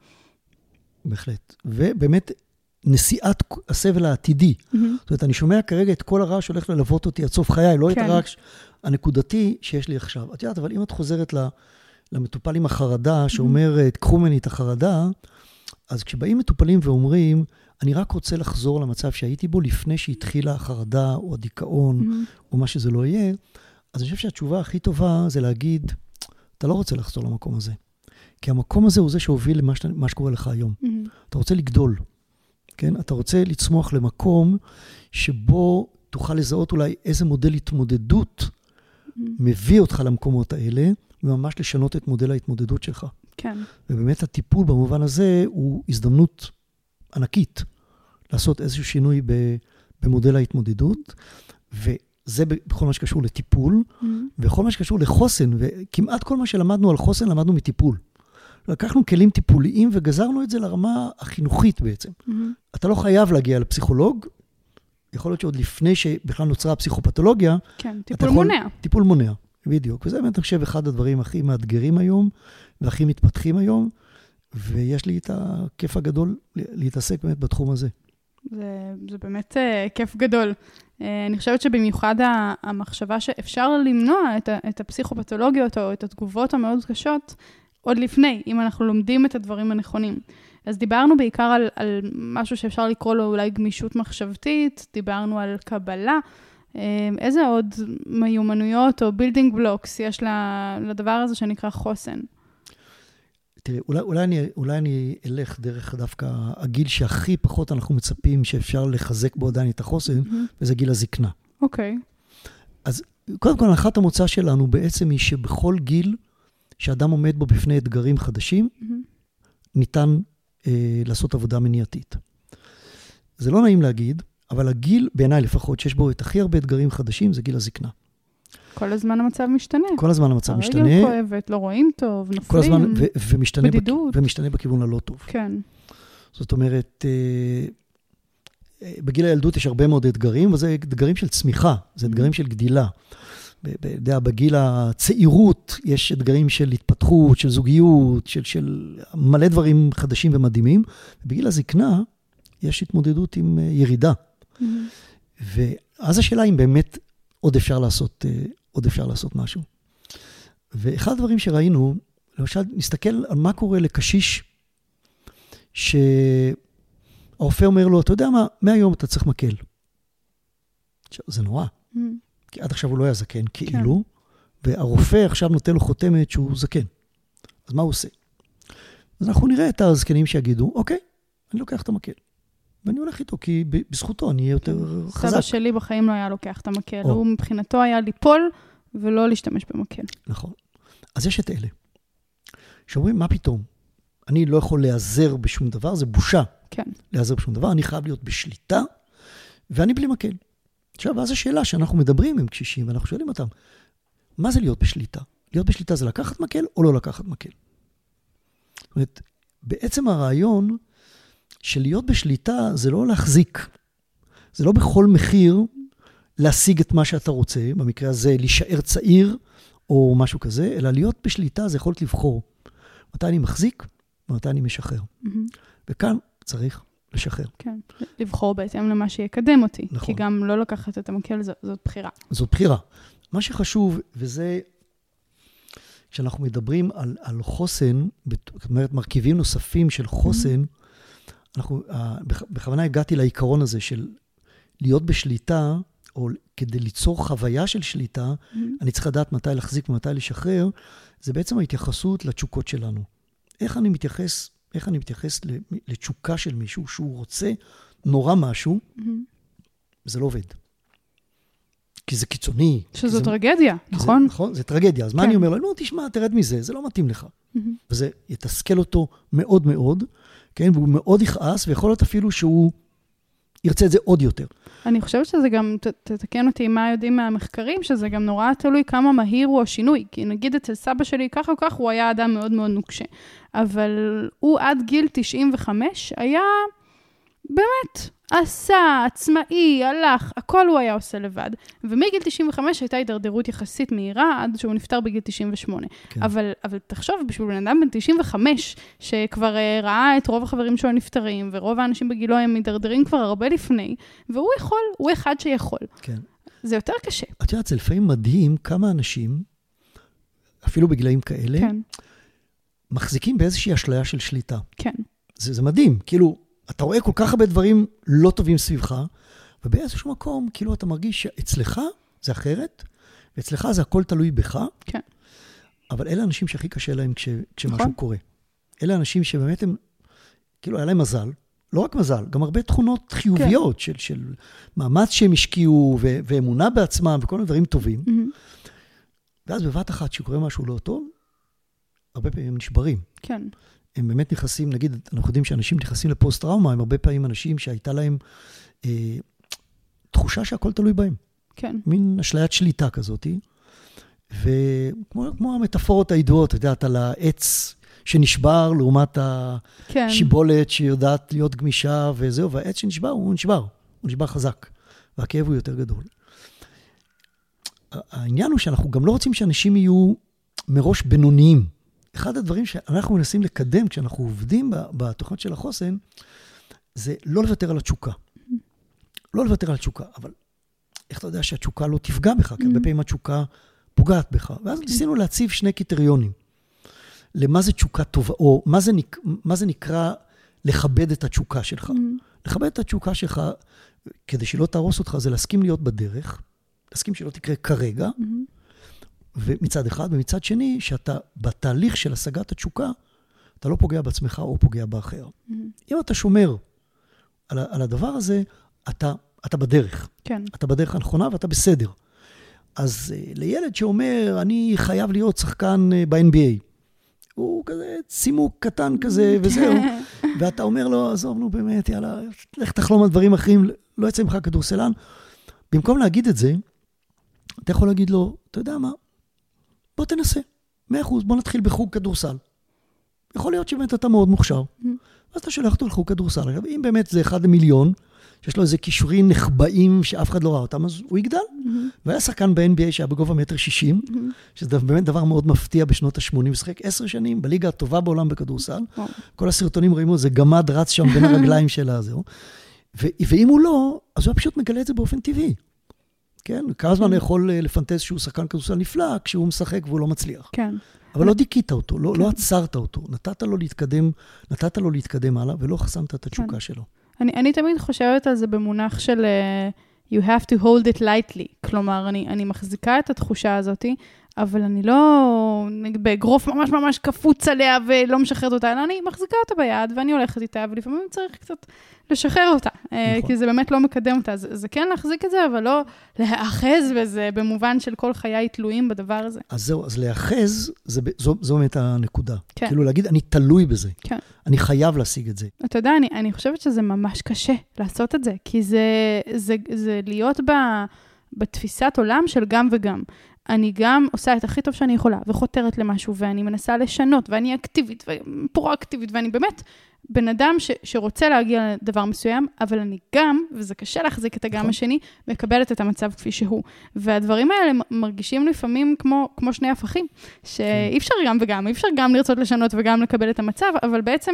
בהחלט. ובאמת, נשיאת הסבל העתידי. Mm-hmm. זאת אומרת, אני שומע כרגע את כל הרעש שהולך ללוות אותי עד סוף חיי, לא כן. את הרעש הנקודתי שיש לי עכשיו. את יודעת, אבל אם את חוזרת למטופל עם החרדה, שאומר, תקחו ממני את החרדה, אז כשבאים מטופלים ואומרים, אני רק רוצה לחזור למצב שהייתי בו לפני שהתחילה החרדה או הדיכאון, mm-hmm. או מה שזה לא יהיה, אז אני חושב שהתשובה הכי טובה זה להגיד, אתה לא רוצה לחזור למקום הזה. כי המקום הזה הוא זה שהוביל למה ש... מה שקורה לך היום. Mm-hmm. אתה רוצה לגדול. כן? אתה רוצה לצמוח למקום שבו תוכל לזהות אולי איזה מודל התמודדות mm-hmm. מביא אותך למקומות האלה, וממש לשנות את מודל ההתמודדות שלך. כן. ובאמת הטיפול במובן הזה הוא הזדמנות ענקית לעשות איזשהו שינוי במודל ההתמודדות, וזה בכל מה שקשור לטיפול, mm-hmm. וכל מה שקשור לחוסן, וכמעט כל מה שלמדנו על חוסן למדנו מטיפול. לקחנו כלים טיפוליים וגזרנו את זה לרמה החינוכית בעצם. Mm-hmm. אתה לא חייב להגיע לפסיכולוג, יכול להיות שעוד לפני שבכלל נוצרה הפסיכופתולוגיה, כן, טיפול יכול, מונע. טיפול מונע, בדיוק. וזה באמת, אני חושב, אחד הדברים הכי מאתגרים היום, והכי מתפתחים היום, ויש לי את הכיף הגדול להתעסק באמת בתחום הזה. זה, זה באמת uh, כיף גדול. Uh, אני חושבת שבמיוחד המחשבה שאפשר למנוע את, ה, את הפסיכופתולוגיות או את התגובות המאוד קשות, עוד לפני, אם אנחנו לומדים את הדברים הנכונים. אז דיברנו בעיקר על, על משהו שאפשר לקרוא לו אולי גמישות מחשבתית, דיברנו על קבלה, איזה עוד מיומנויות או building blocks יש לדבר הזה שנקרא חוסן? תראי, אולי, אולי, אני, אולי אני אלך דרך דווקא הגיל שהכי פחות אנחנו מצפים שאפשר לחזק בו עדיין את החוסן, mm-hmm. וזה גיל הזקנה. אוקיי. Okay. אז קודם כל, הנחת המוצא שלנו בעצם היא שבכל גיל שאדם עומד בו בפני אתגרים חדשים, mm-hmm. ניתן אה, לעשות עבודה מניעתית. זה לא נעים להגיד, אבל הגיל, בעיניי לפחות, שיש בו את הכי הרבה אתגרים חדשים, זה גיל הזקנה. כל הזמן המצב משתנה. כל הזמן המצב משתנה. הרגל כואבת, לא רואים טוב, נופלים. כל הזמן, ו- ומשתנה, בכ- ומשתנה בכיוון הלא טוב. כן. זאת אומרת, אה, אה, בגיל הילדות יש הרבה מאוד אתגרים, וזה אתגרים של צמיחה, זה אתגרים של גדילה. בגיל הצעירות יש אתגרים של התפתחות, של זוגיות, של, של מלא דברים חדשים ומדהימים. בגיל הזקנה יש התמודדות עם ירידה. Mm-hmm. ואז השאלה אם באמת עוד אפשר לעשות, עוד אפשר לעשות משהו. ואחד הדברים שראינו, למשל, נסתכל על מה קורה לקשיש, שהרופא אומר לו, אתה יודע מה, מהיום אתה צריך מקל. זה נורא. Mm-hmm. כי עד עכשיו הוא לא היה זקן, כאילו, כן. והרופא עכשיו נותן לו חותמת שהוא זקן. אז מה הוא עושה? אז אנחנו נראה את הזקנים שיגידו, אוקיי, אני לוקח את המקל. ואני הולך איתו, כי בזכותו אני אהיה יותר חזק. סבא שלי בחיים לא היה לוקח את המקל. או. הוא מבחינתו היה ליפול ולא להשתמש במקל. נכון. אז יש את אלה. שאומרים, מה פתאום? אני לא יכול להיעזר בשום דבר, זה בושה. כן. להיעזר בשום דבר, אני חייב להיות בשליטה, ואני בלי מקל. עכשיו, אז השאלה שאנחנו מדברים עם קשישים, ואנחנו שואלים אותם, מה זה להיות בשליטה? להיות בשליטה זה לקחת מקל או לא לקחת מקל? זאת אומרת, בעצם הרעיון של להיות בשליטה זה לא להחזיק. זה לא בכל מחיר להשיג את מה שאתה רוצה, במקרה הזה להישאר צעיר או משהו כזה, אלא להיות בשליטה זה יכולת לבחור. מתי אני מחזיק ומתי אני משחרר. Mm-hmm. וכאן צריך לשחרר. כן, לבחור בהתאם למה שיקדם אותי. נכון. כי גם לא לקחת את המקל, זאת, זאת בחירה. זאת בחירה. מה שחשוב, וזה, כשאנחנו מדברים על, על חוסן, זאת אומרת, מרכיבים נוספים של חוסן, אנחנו, בכוונה הגעתי לעיקרון הזה של להיות בשליטה, או כדי ליצור חוויה של שליטה, mm-hmm. אני צריך לדעת מתי להחזיק ומתי לשחרר, זה בעצם ההתייחסות לתשוקות שלנו. איך אני מתייחס, איך אני מתייחס לתשוקה של מישהו, שהוא רוצה נורא משהו, mm-hmm. זה לא עובד. כי זה קיצוני. שזו זה, טרגדיה, נכון? זה, נכון, זה טרגדיה. אז כן. מה אני אומר לו? לא, תשמע, תרד מזה, זה לא מתאים לך. Mm-hmm. וזה יתסכל אותו מאוד מאוד, כן? והוא מאוד יכעס, ויכול להיות אפילו שהוא ירצה את זה עוד יותר. אני חושבת שזה גם, ת, תתקן אותי מה יודעים מהמחקרים, שזה גם נורא תלוי כמה מהיר הוא השינוי. כי נגיד אצל סבא שלי, כך או כך, הוא היה אדם מאוד מאוד נוקשה. אבל הוא עד גיל תשעים וחמש היה באמת עשה, עצמאי, הלך, הכל הוא היה עושה לבד. ומגיל תשעים וחמש הייתה הידרדרות יחסית מהירה, עד שהוא נפטר בגיל תשעים ושמונה. כן. אבל, אבל תחשוב, בשביל בן אדם בן תשעים וחמש, שכבר uh, ראה את רוב החברים שלו נפטרים, ורוב האנשים בגילו הם הידרדרים כבר הרבה לפני, והוא יכול, הוא אחד שיכול. כן. זה יותר קשה. את יודעת, זה לפעמים מדהים כמה אנשים, אפילו בגילאים כאלה, כן. מחזיקים באיזושהי אשליה של שליטה. כן. זה, זה מדהים, כאילו, אתה רואה כל כך הרבה דברים לא טובים סביבך, ובאיזשהו מקום, כאילו אתה מרגיש שאצלך זה אחרת, ואצלך זה הכל תלוי בך, כן. אבל אלה האנשים שהכי קשה להם כש, כשמשהו קורה. אלה האנשים שבאמת הם, כאילו היה להם מזל, לא רק מזל, גם הרבה תכונות חיוביות, כן. של, של מאמץ שהם השקיעו, ו, ואמונה בעצמם, וכל מיני דברים טובים. Mm-hmm. ואז בבת אחת שקורה משהו לא טוב, הרבה פעמים הם נשברים. כן. הם באמת נכנסים, נגיד, אנחנו יודעים שאנשים נכנסים לפוסט-טראומה, הם הרבה פעמים אנשים שהייתה להם אה, תחושה שהכל תלוי בהם. כן. מין אשליית שליטה כזאת. וכמו כמו המטאפורות הידועות, את יודעת, על העץ שנשבר, לעומת השיבולת כן. שיודעת להיות גמישה וזהו, והעץ שנשבר, הוא נשבר. הוא נשבר חזק, והכאב הוא יותר גדול. העניין הוא שאנחנו גם לא רוצים שאנשים יהיו מראש בינוניים. אחד הדברים שאנחנו מנסים לקדם כשאנחנו עובדים בתוכניות של החוסן, זה לא לוותר על התשוקה. לא לוותר על התשוקה, אבל איך אתה יודע שהתשוקה לא תפגע בך? כי הרבה פעמים התשוקה פוגעת בך. ואז ניסינו להציב שני קריטריונים. למה זה תשוקה טובה, או מה זה, נק, מה זה נקרא לכבד את התשוקה שלך. לכבד את התשוקה שלך, כדי שלא תהרוס אותך, זה להסכים להיות בדרך, להסכים שלא תקרה כרגע, ומצד אחד, ומצד שני, שאתה בתהליך של השגת התשוקה, אתה לא פוגע בעצמך או פוגע באחר. Mm-hmm. אם אתה שומר על, על הדבר הזה, אתה, אתה בדרך. כן. אתה בדרך הנכונה ואתה בסדר. אז לילד שאומר, אני חייב להיות שחקן ב-אן בי איי, הוא כזה צימוק קטן כזה וזהו, ואתה אומר לו, עזוב, נו באמת, יאללה, לך תחלום על דברים אחרים, לא יצא ממך כדורסלן. במקום להגיד את זה, אתה יכול להגיד לו, אתה יודע מה? בוא תנסה, מאה אחוז, בוא נתחיל בחוג כדורסל. יכול להיות שבאמת אתה מאוד מוכשר. אז אתה שולח אותו לחוג כדורסל. אם באמת זה אחד למיליון, שיש לו איזה קישורים נחבאים שאף אחד לא ראה אותם, אז הוא יגדל. והיה שחקן ב-אן בי איי שהיה בגובה מטר שישים, שזה באמת דבר מאוד מפתיע בשנות ה-שמונים, משחק עשר שנים בליגה הטובה בעולם בכדורסל. כל הסרטונים רואים זה גמד רץ שם בין הרגליים שלה, זהו. ואם הוא לא, אז הוא פשוט מגלה את זה באופן טבעי. כן? כמה זמן יכול לפנטז שהוא שחקן כדורסל נפלא, כשהוא משחק והוא לא מצליח. כן. אבל לא דיכית אותו, לא, לא עצרת אותו, נתת לו להתקדם, נתת לו להתקדם הלאה, ולא חסמת את התשוקה שלו. אני, אני תמיד חושבת על זה במונח של uh, you have to hold it lightly. כלומר, אני, אני מחזיקה את התחושה הזאת, אבל אני לא באגרוף ממש ממש קפוץ עליה ולא משחררת אותה, אלא אני מחזיקה אותה ביד ואני הולכת איתה, ולפעמים צריך קצת לשחרר אותה, נכון. כי זה באמת לא מקדם אותה. זה, זה כן להחזיק את זה, אבל לא להאחז בזה, במובן של כל חיי תלויים בדבר הזה. אז זהו, אז להאחז, זה, זו, זו באמת הנקודה. כן. כאילו להגיד, אני תלוי בזה. כן. אני חייב להשיג את זה. אתה יודע, אני, אני חושבת שזה ממש קשה לעשות את זה, כי זה, זה, זה להיות ב, בתפיסת עולם של גם וגם. אני גם עושה את הכי טוב שאני יכולה, וחותרת למשהו, ואני מנסה לשנות, ואני אקטיבית, ופרו-אקטיבית, ואני באמת בן אדם ש, שרוצה להגיע לדבר מסוים, אבל אני גם, וזה קשה להחזיק את הגם השני, מקבלת את המצב כפי שהוא. והדברים האלה מרגישים לפעמים כמו, כמו שני הפכים, שאי אפשר גם וגם, אי אפשר גם לרצות לשנות וגם לקבל את המצב, אבל בעצם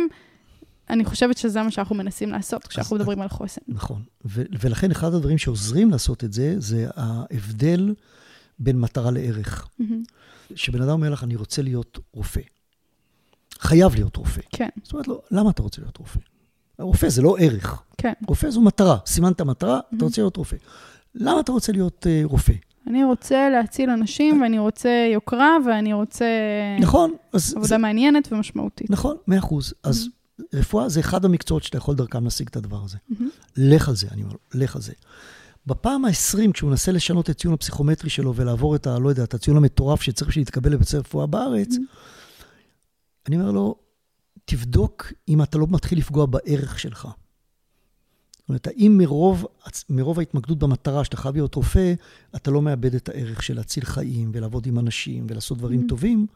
אני חושבת שזה מה שאנחנו מנסים לעשות, כשאנחנו מדברים על חוסן. נכון, ו- ולכן אחד הדברים שעוזרים לעשות את זה, זה ההבדל בין מטרה לערך. שבן אדם אומר לך, אני רוצה להיות רופא. חייב להיות רופא. כן. זאת אומרת לו, למה אתה רוצה להיות רופא? רופא זה לא ערך. כן. רופא זו מטרה. סימנת מטרה, אתה רוצה להיות רופא. למה אתה רוצה להיות uh, רופא? אני רוצה להציל אנשים, ואני רוצה יוקרה, ואני רוצה... נכון. עבודה זה... מעניינת ומשמעותית. נכון, מאה אחוז. אז רפואה זה אחד המקצועות שאתה יכול דרכם להשיג את הדבר הזה. לך על זה, אני אומר, לך על זה. בפעם ה-עשרים, כשהוא מנסה לשנות את ציון הפסיכומטרי שלו, ולעבור את ה, לא יודע, את הציון המטורף שצריך שיתקבל לבית ספר רפואה בארץ, אני אומר לו, תבדוק אם אתה לא מתחיל לפגוע בערך שלך. זאת אומרת, אם מרוב, מרוב ההתמקדות במטרה שאתה חייב להיות רופא, אתה לא מאבד את הערך של להציל חיים, ולעבוד עם אנשים, ולעשות דברים mm-hmm. טובים,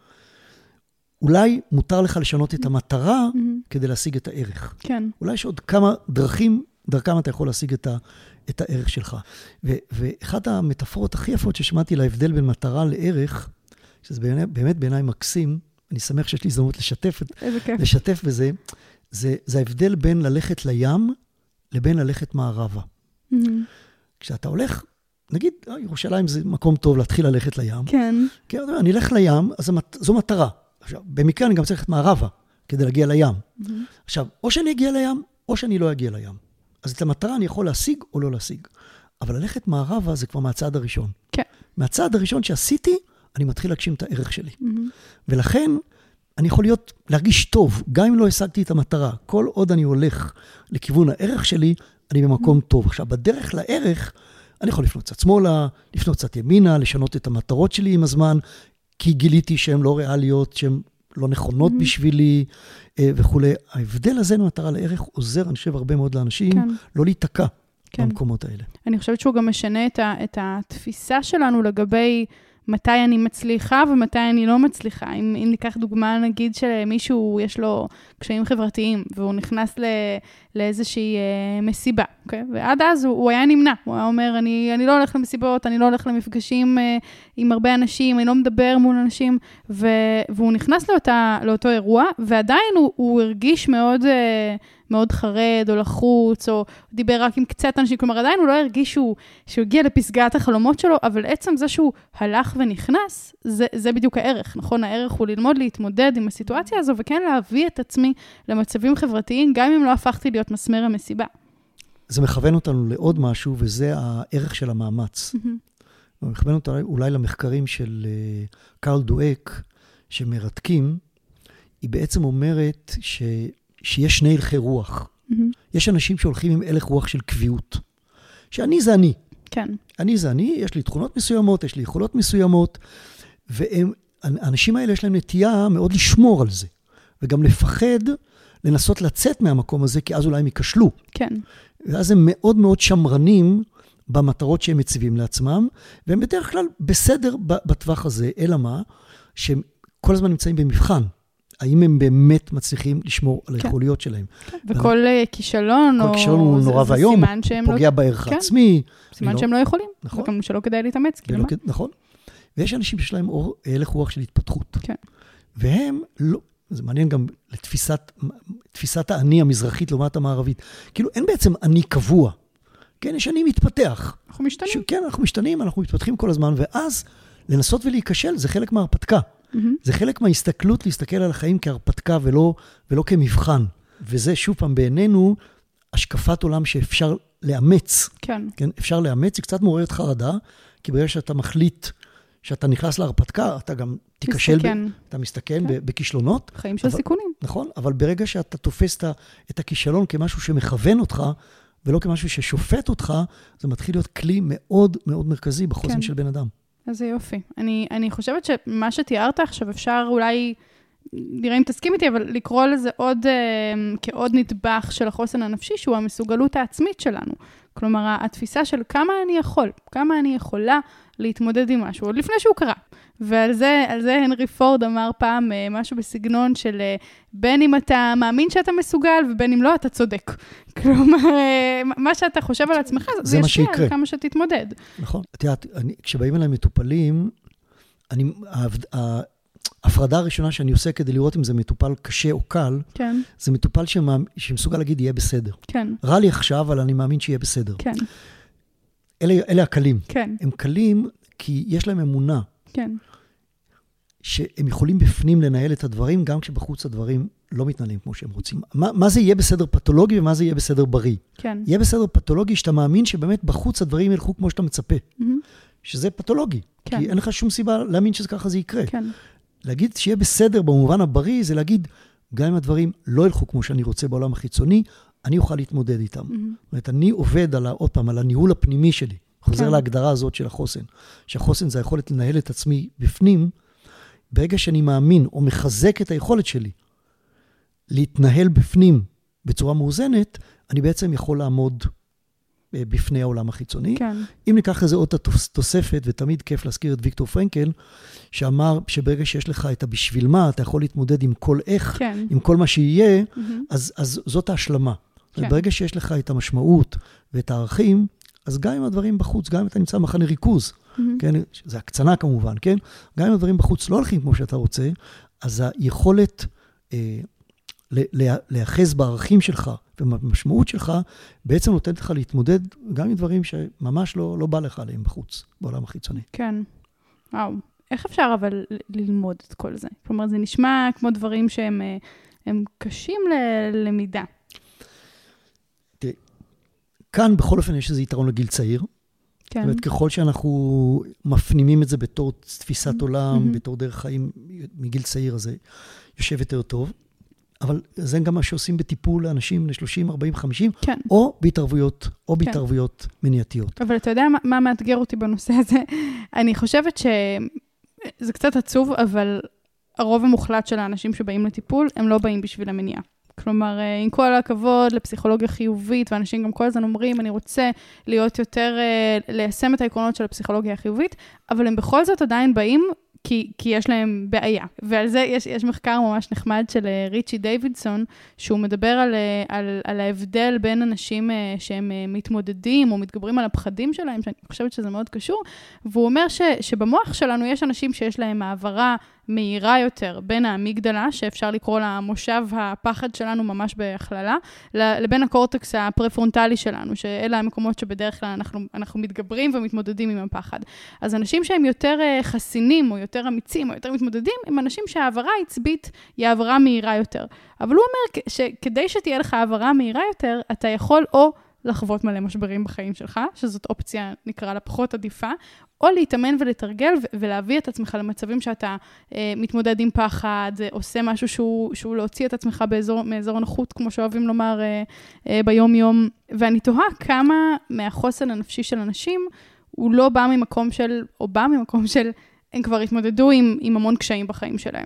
אולי מותר לך לשנות את המטרה mm-hmm. כדי להשיג את הערך. כן. אולי יש עוד כמה דרכים, דרכם אתה יכול להשיג את, ה, את הערך שלך. ו, ואחת המטאפורות הכי יפות ששמעתי להבדל בין מטרה לערך, שזה בעיני, באמת בעיניי מקסים, אני שמח שיש לי הזדמנות לשתף, לשתף בזה, זה, זה ההבדל בין ללכת לים, לבין ללכת מערבה. Mm-hmm. כשאתה הולך, נגיד, ירושלים זה מקום טוב להתחיל ללכת לים. כן. כן, אני אלך לים, אז זו מטרה. עכשיו, במקרה אני גם צריך ללכת מערבה, כדי להגיע לים. Mm-hmm. עכשיו, או שאני אגיע לים, או שאני לא אגיע לים. אז את המטרה אני יכול להשיג או לא להשיג. אבל ללכת מערבה זה כבר מהצעד הראשון. כן. מהצעד הראשון שעשיתי, אני מתחיל להגשים את הערך שלי. Mm-hmm. ולכן, אני יכול להיות, להרגיש טוב, גם אם לא השגתי את המטרה. כל עוד אני הולך לכיוון הערך שלי, אני במקום טוב. עכשיו, בדרך לערך, אני יכול לפנות קצת שמאלה, לפנות קצת ימינה, לשנות את המטרות שלי עם הזמן, כי גיליתי שהן לא ריאליות, שהן לא נכונות mm-hmm. בשבילי, וכו'. ההבדל הזה ממטרה לערך עוזר, אני חושב, הרבה מאוד לאנשים, כן. לא להיתקע כן. במקומות האלה. אני חושבת שהוא גם משנה את, ה, את התפיסה שלנו לגבי... מתי אני מצליחה ומתי אני לא מצליחה. אם, אם ניקח דוגמה, נגיד שמישהו יש לו קשיים חברתיים, והוא נכנס ל, לאיזושהי אה, מסיבה, אוקיי? ועד אז הוא, הוא היה נמנע. הוא היה אומר, אני, אני לא הולך למסיבות, אני לא הולך למפגשים אה, עם הרבה אנשים, אני לא מדבר מול אנשים, ו, והוא נכנס לאותה, לאותו אירוע, ועדיין הוא, הוא הרגיש מאוד... אה, מאוד חרד או לחוץ, או דיבר רק עם קצת אנשים, כלומר עדיין הוא לא הרגיש שהוא, שהוא הגיע לפסגת החלומות שלו, אבל עצם זה שהוא הלך ונכנס, זה, זה בדיוק הערך, נכון? הערך הוא ללמוד להתמודד עם הסיטואציה הזו, וכן להביא את עצמי למצבים חברתיים, גם אם לא הפכתי להיות מסמר המסיבה. זה מכוון אותנו לעוד משהו, וזה הערך של המאמץ. Mm-hmm. מכוון אותנו אולי למחקרים של uh, קרל דואק, שמרתקים, היא בעצם אומרת ש... שיש שני הלכי רוח. Mm-hmm. יש אנשים שהולכים עם הלך רוח של קביעות. שאני זה אני. כן. אני זה אני, יש לי תכונות מסוימות, יש לי יכולות מסוימות, והאנשים האלה יש להם נטייה מאוד לשמור על זה, וגם לפחד לנסות לצאת מהמקום הזה, כי אז אולי הם ייכשלו. כן. ואז הם מאוד מאוד שמרנים במטרות שהם מציבים לעצמם, והם בדרך כלל בסדר בטווח הזה, אלא מה? שהם כל הזמן נמצאים במבחן. האם הם באמת מצליחים לשמור על היכוליות שלהם. וכל כישלון, כל כישלון הוא נורא והיום, פוגע בערך העצמי. סימן שהם לא יכולים, וגם שלא כדאי להתאמץ. נכון. ויש אנשים שיש להם הלך רוח של התפתחות. והם לא, זה מעניין גם לתפיסת האני המזרחית לעומת המערבית. כאילו אין בעצם אני קבוע. כן, יש אני מתפתח. אנחנו משתנים. כן, אנחנו משתנים, אנחנו מתפתחים כל הזמן, ואז לנסות ולהיכשל, זה חלק מההרפתקה. Mm-hmm. זה חלק מההסתכלות להסתכל על החיים כהרפתקה ולא, ולא כמבחן. וזה שוב פעם בעינינו, השקפת עולם שאפשר לאמץ. כן. כן, אפשר לאמץ, היא קצת מעוררת חרדה, כי ברגע שאתה מחליט שאתה נכנס להרפתקה, אתה גם תיכשל, מסתכן. ב, אתה מסתכן כן. בכישלונות. חיים של אבל, סיכונים. נכון, אבל ברגע שאתה תופס את הכישלון כמשהו שמכוון אותך, ולא כמשהו ששופט אותך, זה מתחיל להיות כלי מאוד מאוד מרכזי בחוזן כן. של בן אדם. אז זה יופי. אני, אני חושבת שמה שתיארת עכשיו אפשר אולי, נראה אם תסכים איתי, אבל לקרוא לזה עוד, אה, כעוד נדבך של החוסן הנפשי, שהוא המסוגלות העצמית שלנו. כלומר, התפיסה של כמה אני יכול, כמה אני יכולה להתמודד עם משהו, עוד לפני שהוא קרה. ועל זה, על זה הנרי פורד אמר פעם משהו בסגנון של בין אם אתה מאמין שאתה מסוגל, ובין אם לא, אתה צודק. כלומר, מה שאתה חושב על עצמך, זה ישפיע על כמה שתתמודד. נכון. את יודעת, כשבאים אליי מטופלים, אני, ההפרדה הראשונה שאני עושה כדי לראות אם זה מטופל קשה או קל, כן. זה מטופל שמסוגל להגיד, יהיה בסדר. כן. רע לי עכשיו, אבל אני מאמין שיהיה בסדר. כן. אלה, אלה הקלים. כן. הם קלים כי יש להם אמונה. כן. שהם יכולים בפנים לנהל את הדברים, גם כשבחוץ הדברים לא מתנהלים כמו שהם רוצים. מה, מה זה יהיה בסדר פתולוגי ומה זה יהיה בסדר בריא? כן. יהיה בסדר פתולוגי שאתה מאמין שבאמת בחוץ הדברים ילכו כמו שאתה מצפה. Mm-hmm. שזה פתולוגי. כן. כי אין לך שום סיבה להאמין שככה זה יקרה. כן. להגיד שיהיה בסדר במובן הבריא, זה להגיד, גם אם הדברים לא ילכו כמו שאני רוצה בעולם החיצוני, אני אוכל להתמודד איתם. Mm-hmm. זאת אומרת, אני עובד על, עוד פעם, על הניהול הפנימי שלי. חוזר כן. להגדרה הזאת של החוסן. שהחוסן זה היכולת לנהל את עצמי בפנים, ברגע שאני מאמין או מחזק את היכולת שלי להתנהל בפנים בצורה מאוזנת, אני בעצם יכול לעמוד בפני העולם החיצוני. כן. אם ניקח איזה עוד תוספת, ותמיד כיף להזכיר את ויקטור פרנקל, שאמר שברגע שיש לך את הבשביל מה, אתה יכול להתמודד עם כל איך, כן. עם כל מה שיהיה, mm-hmm. אז, אז זאת ההשלמה. כן. ברגע שיש לך את המשמעות ואת הערכים, אז גם אם הדברים בחוץ, גם אם אתה נמצא במחנה ריכוז, mm-hmm. כן, זה הקצנה כמובן, כן? גם אם הדברים בחוץ לא הולכים כמו שאתה רוצה, אז היכולת אה, להיאחז בערכים שלך ובמשמעות שלך, בעצם נותנת לך להתמודד גם עם דברים שממש לא, לא בא לך עליהם בחוץ, בעולם החיצוני. כן. וואו. איך אפשר אבל ללמוד את כל זה? כלומר, זה נשמע כמו דברים שהם הם קשים ללמידה. תראה, כאן בכל אופן יש איזה יתרון לגיל צעיר. כן. זאת אומרת, ככל שאנחנו מפנימים את זה בתור תפיסת עולם, mm-hmm. בתור דרך חיים מגיל צעיר הזה, יושב יותר טוב. אבל זה גם מה שעושים בטיפול לאנשים ל-שלושים, ארבעים, חמישים, כן. או בהתערבויות, או כן. בהתערבויות מניעתיות. אבל אתה יודע מה, מה מאתגר אותי בנושא הזה? אני חושבת שזה קצת עצוב, אבל הרוב המוחלט של האנשים שבאים לטיפול, הם לא באים בשביל המניעה. כלומר, עם כל הכבוד לפסיכולוגיה חיובית, ואנשים גם כל הזמן אומרים, אני רוצה להיות יותר, ליישם את העקרונות של הפסיכולוגיה החיובית, אבל הם בכל זאת עדיין באים, כי, כי יש להם בעיה. ועל זה יש, יש מחקר ממש נחמד של ריצ'י דיווידסון, שהוא מדבר על, על, על ההבדל בין אנשים שהם מתמודדים או מתגברים על הפחדים שלהם, שאני חושבת שזה מאוד קשור, והוא אומר ש, שבמוח שלנו יש אנשים שיש להם העברה מהירה יותר בין האמיגדלה, שאפשר לקרוא לה מושב הפחד שלנו ממש בהכללה, לבין הקורטקס הפרפרונטלי שלנו, שאלה המקומות שבדרך כלל אנחנו, אנחנו מתגברים ומתמודדים עם הפחד. אז אנשים שהם יותר חסינים, או יותר אמיצים, או יותר מתמודדים, הם אנשים שהעברה העצבית היא העברה מהירה יותר. אבל הוא אומר שכדי שתהיה לך העברה מהירה יותר, אתה יכול או לחוות מלא משברים בחיים שלך, שזאת אופציה נקרא לה פחות עדיפה, או להתאמן ולתרגל ולהביא את עצמך למצבים שאתה אה, מתמודד עם פחד, עושה משהו שהוא, שהוא להוציא את עצמך באזור, מאזור הנוחות, כמו שאוהבים לומר אה, אה, ביום יום. ואני תוהה כמה מהחוסן הנפשי של אנשים, הוא לא בא ממקום של, או בא ממקום של, הם כבר התמודדו עם, עם המון קשיים בחיים שלהם.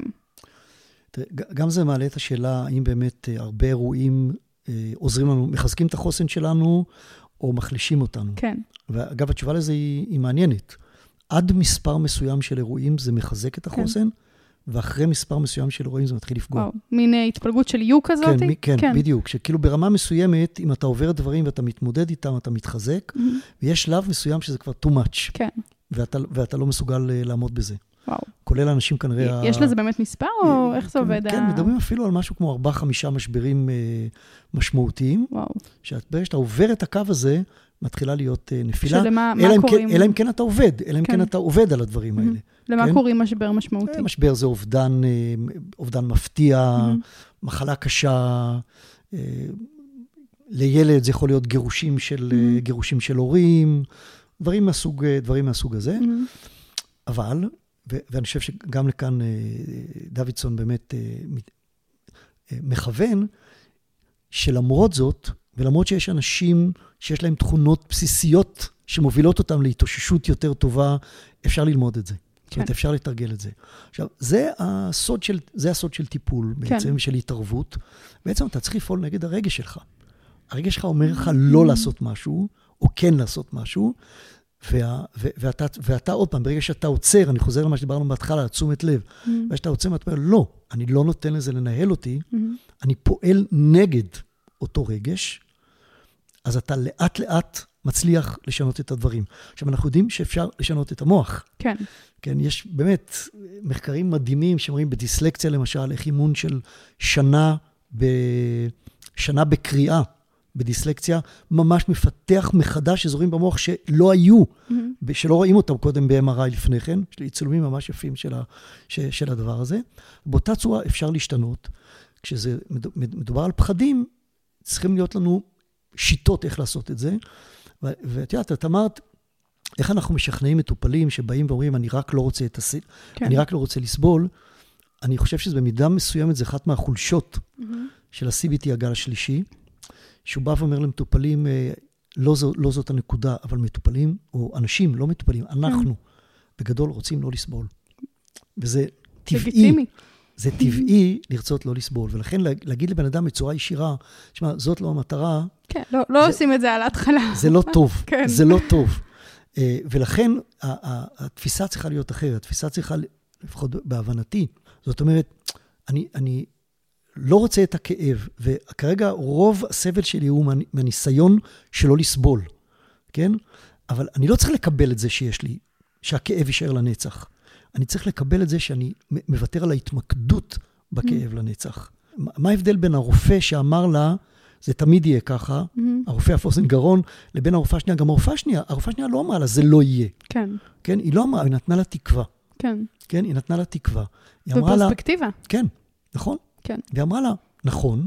גם זה מעלה את השאלה, האם באמת הרבה אירועים עוזרים לנו, מחזקים את החוסן שלנו, או מחלישים אותנו. כן. ואגב, התשובה לזה היא, היא מעניינת. עד מספר מסוים של אירועים זה מחזק את החוסן, כן. ואחרי מספר מסוים של אירועים זה מתחיל לפגוע. וואו, מין התפלגות של יו כזאת? כן, מ- כן, כן, בדיוק. שכאילו ברמה מסוימת, אם אתה עובר דברים ואתה מתמודד איתם, אתה מתחזק, mm-hmm. ויש שלב מסוים שזה כבר too much. כן. ואתה, ואתה לא מסוגל לעמוד בזה. וואו. כולל אנשים כנראה... יש לזה באמת מספר, או איך זה עובד? כן, מדברים אפילו על משהו כמו ארבעה, חמישה משברים משמעותיים. וואו. שברגע שאתה עובר את הקו הזה, מתחילה להיות נפילה. שלמה, מה קוראים? אלא אם כן אתה עובד, אלא אם כן אתה עובד על הדברים האלה. למה קוראים משבר משמעותי? משבר זה אובדן, אובדן מפתיע, מחלה קשה, לילד זה יכול להיות גירושים של, גירושים של הורים, דברים מהסוג, דברים מהסוג הזה. אבל, ואני חושב שגם לכאן דוידסון באמת מכוון, שלמרות זאת, ולמרות שיש אנשים שיש להם תכונות בסיסיות שמובילות אותם להתאוששות יותר טובה, אפשר ללמוד את זה. זאת אומרת, אפשר לתרגל את זה. עכשיו, זה הסוד של, זה הסוד של טיפול, בעצם, של התערבות. בעצם אתה צריך לפעול נגד הרגש שלך. הרגש שלך אומר לך לא לעשות משהו, או כן לעשות משהו, וה, ו, ואתה, ואתה עוד פעם, ברגע שאתה עוצר, אני חוזר למה שדיברנו בהתחלה, על תשומת לב, ושאתה עוצר, ואתה אומר, לא, אני לא נותן לזה לנהל אותי, אני פועל נגד אותו רגש, אז אתה לאט לאט מצליח לשנות את הדברים. עכשיו, אנחנו יודעים שאפשר לשנות את המוח. כן. כן, יש באמת מחקרים מדהימים שאומרים בדיסלקציה, למשל, איך אימון של שנה, ב... שנה בקריאה, בדיסלקציה, ממש מפתח מחדש אזורים במוח שלא היו, mm-hmm. שלא רואים אותם קודם ב-אם אר איי לפני כן, יש לי צילומים ממש יפים של, ה, ש, של הדבר הזה. באותה צורה אפשר להשתנות. כשזה מדובר על פחדים, צריכים להיות לנו שיטות איך לעשות את זה. ואת יודעת, את אמרת, איך אנחנו משכנעים מטופלים שבאים ואומרים, אני רק לא רוצה את הס... כן. אני רק לא רוצה לסבול. אני חושב שזה במידה מסוימת, זה אחת מהחולשות mm-hmm. של ה-סי בי טי הגל השלישי, שהוא בא ואומר למטופלים, לא, זו, לא זאת הנקודה, אבל מטופלים, או אנשים לא מטופלים, אנחנו בגדול רוצים לא לסבול. וזה טבעי, זה טבעי לרצות לא לסבול, ולכן להגיד לבן אדם בצורה ישירה, שמה, זאת לא המטרה. כן, לא, לא זה, עושים את זה על ההתחלה. זה לא טוב, כן. זה לא טוב. ולכן התפיסה צריכה להיות אחרת, התפיסה צריכה, לפחות בהבנתי, זאת אומרת, אני, אני לא רוצה את הכאב, וכרגע רוב הסבל שלי הוא מהניסיון שלא לסבול, כן? אבל אני לא צריך לקבל את זה שיש לי, שהכאב יישאר לנצח. אני צריך לקבל את זה שאני מוותר על ההתמקדות בכאב לנצח. מה ההבדל בין הרופא שאמר לה, זה תמיד יהיה ככה, הרופא הפוסן גרון, לבין הרופאה השנייה, גם הרופאה השנייה, הרופאה השנייה לא אמרה לה, זה לא יהיה. כן. כן, היא לא אמרה, היא נתנה לה תקווה. כן. כן, היא נתנה לה תקווה. בפרספקטיבה. כן, נכון. כן. והיא אמרה לה, נכון,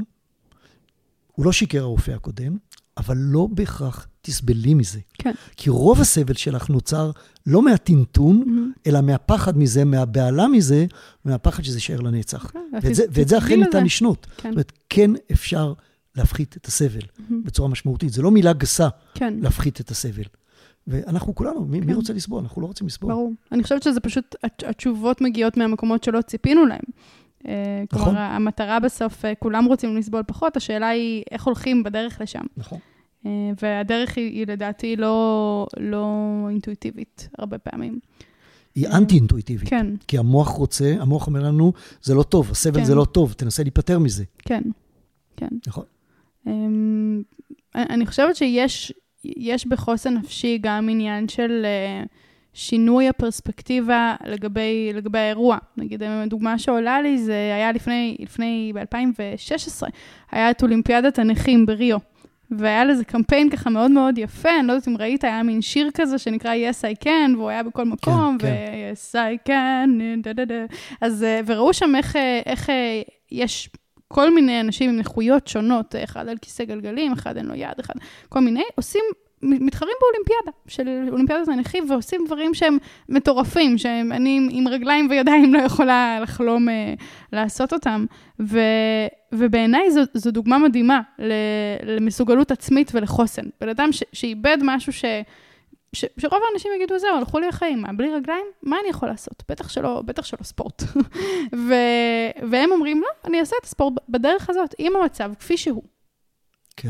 הוא לא שיקר הרופא הקודם, אבל לא בהכרח תסבלי מזה. כן. כי רוב הסבל שלך נוצר לא מהטינטון, mm-hmm. אלא מהפחד מזה, מהבעלה מזה, מהפחד שזה יישאר לנצח. Okay, ואת זה, ואת זה אכן ניתן לשנות. כן. זאת אומרת, כן אפשר להפחית את הסבל mm-hmm. בצורה משמעותית. זה לא מילה גסה כן. להפחית את הסבל. ואנחנו כולנו, מי, כן. מי רוצה לסבול? אנחנו לא רוצים לסבול. ברור. אני חושבת שזה פשוט, התשובות מגיעות מהמקומות שלא ציפינו להם. נכון. כלומר, המטרה בסוף, כולם רוצים לסבול פחות, השאלה היא איך הולכים בדרך לשם. נכון. והדרך היא, היא לדעתי לא, לא אינטואיטיבית, הרבה פעמים. היא אנטי-אינטואיטיבית. כן. כי המוח רוצה, המוח אומר לנו, זה לא טוב, הסבל כן. זה לא טוב, תנסה להיפטר מזה. כן, כן. נכון. אני חושבת שיש יש בחוסן נפשי גם עניין של שינוי הפרספקטיבה לגבי, לגבי האירוע. נגיד, דוגמה שעולה לי, זה היה לפני, לפני ב-אלפיים ושש עשרה, היה את אולימפיאדת הנכים בריו. והיה לזה קמפיין ככה מאוד מאוד יפה, אני לא יודעת אם ראית, היה מין שיר כזה שנקרא Yes I Can, והוא היה בכל מקום, כן, ו-Yes I Can, דה דה דה. אז, וראו שם איך, איך יש כל מיני אנשים עם נכויות שונות, אחד על כיסא גלגלים, אחד אין לו יד, אחד, כל מיני, עושים, מתחרים באולימפיאדה, של אולימפיאדת הנכים, ועושים דברים שהם מטורפים, שאני עם רגליים וידיים לא יכולה לחלום לעשות אותם, ו... ובעיניי זו, זו דוגמה מדהימה למסוגלות עצמית ולחוסן. בן אדם ש, שאיבד משהו ש, ש, שרוב האנשים יגידו, זהו, הלכו לי החיים, מה, בלי רגליים? מה אני יכול לעשות? בטח שלא, בטח שלא ספורט. ו, והם אומרים, לא, אני אעשה את הספורט בדרך הזאת, עם המצב, כפי שהוא. כן.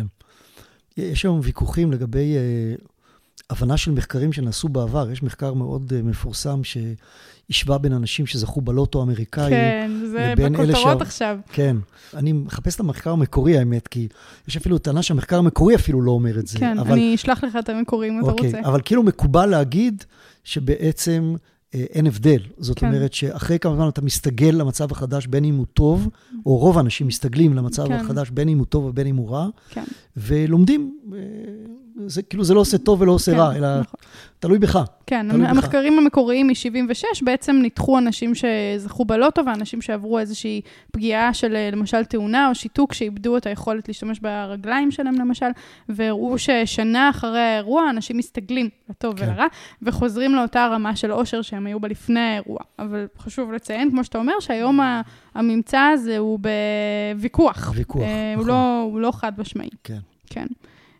יש היום ויכוחים לגבי uh, הבנה של מחקרים שנעשו בעבר. יש מחקר מאוד uh, מפורסם שהשווה בין אנשים שזכו בלוטו האמריקאי. כן, זה בכותרות ש... עכשיו. כן. אני מחפש את המחקר המקורי, האמת, כי יש אפילו טענה שהמחקר המקורי אפילו לא אומר את זה. כן, אבל... אני אשלח לך את המקורי אם אתה אוקיי, רוצה. אבל כאילו מקובל להגיד שבעצם אה, אין הבדל. זאת כן. אומרת שאחרי כמה זמן אתה מסתגל למצב החדש, בין אם הוא טוב, או רוב האנשים מסתגלים למצב כן. החדש, בין אם הוא טוב ובין אם הוא רע, כן. ולומדים, אה, זה, כאילו זה לא עושה טוב ולא עושה כן, רע, אלא נכון. תלוי בך. כן, תלוי המחקרים בך. המקוריים מ-שבעים ושש בעצם ניתחו אנשים שזכו בלוטו, ואנשים שעברו איזושהי פגיעה של למשל תאונה או שיתוק, שאיבדו את היכולת להשתמש ברגליים שלהם למשל, והראו ששנה אחרי האירוע אנשים מסתגלים לטוב כן. ולרע, וחוזרים לאותה רמה של אושר שהם היו בה לפני האירוע. אבל חשוב לציין, כמו שאתה אומר, שהיום הממצא הזה הוא בוויכוח. ויכוח, אה, נכון. הוא לא, הוא לא חד משמעי. כן. כן.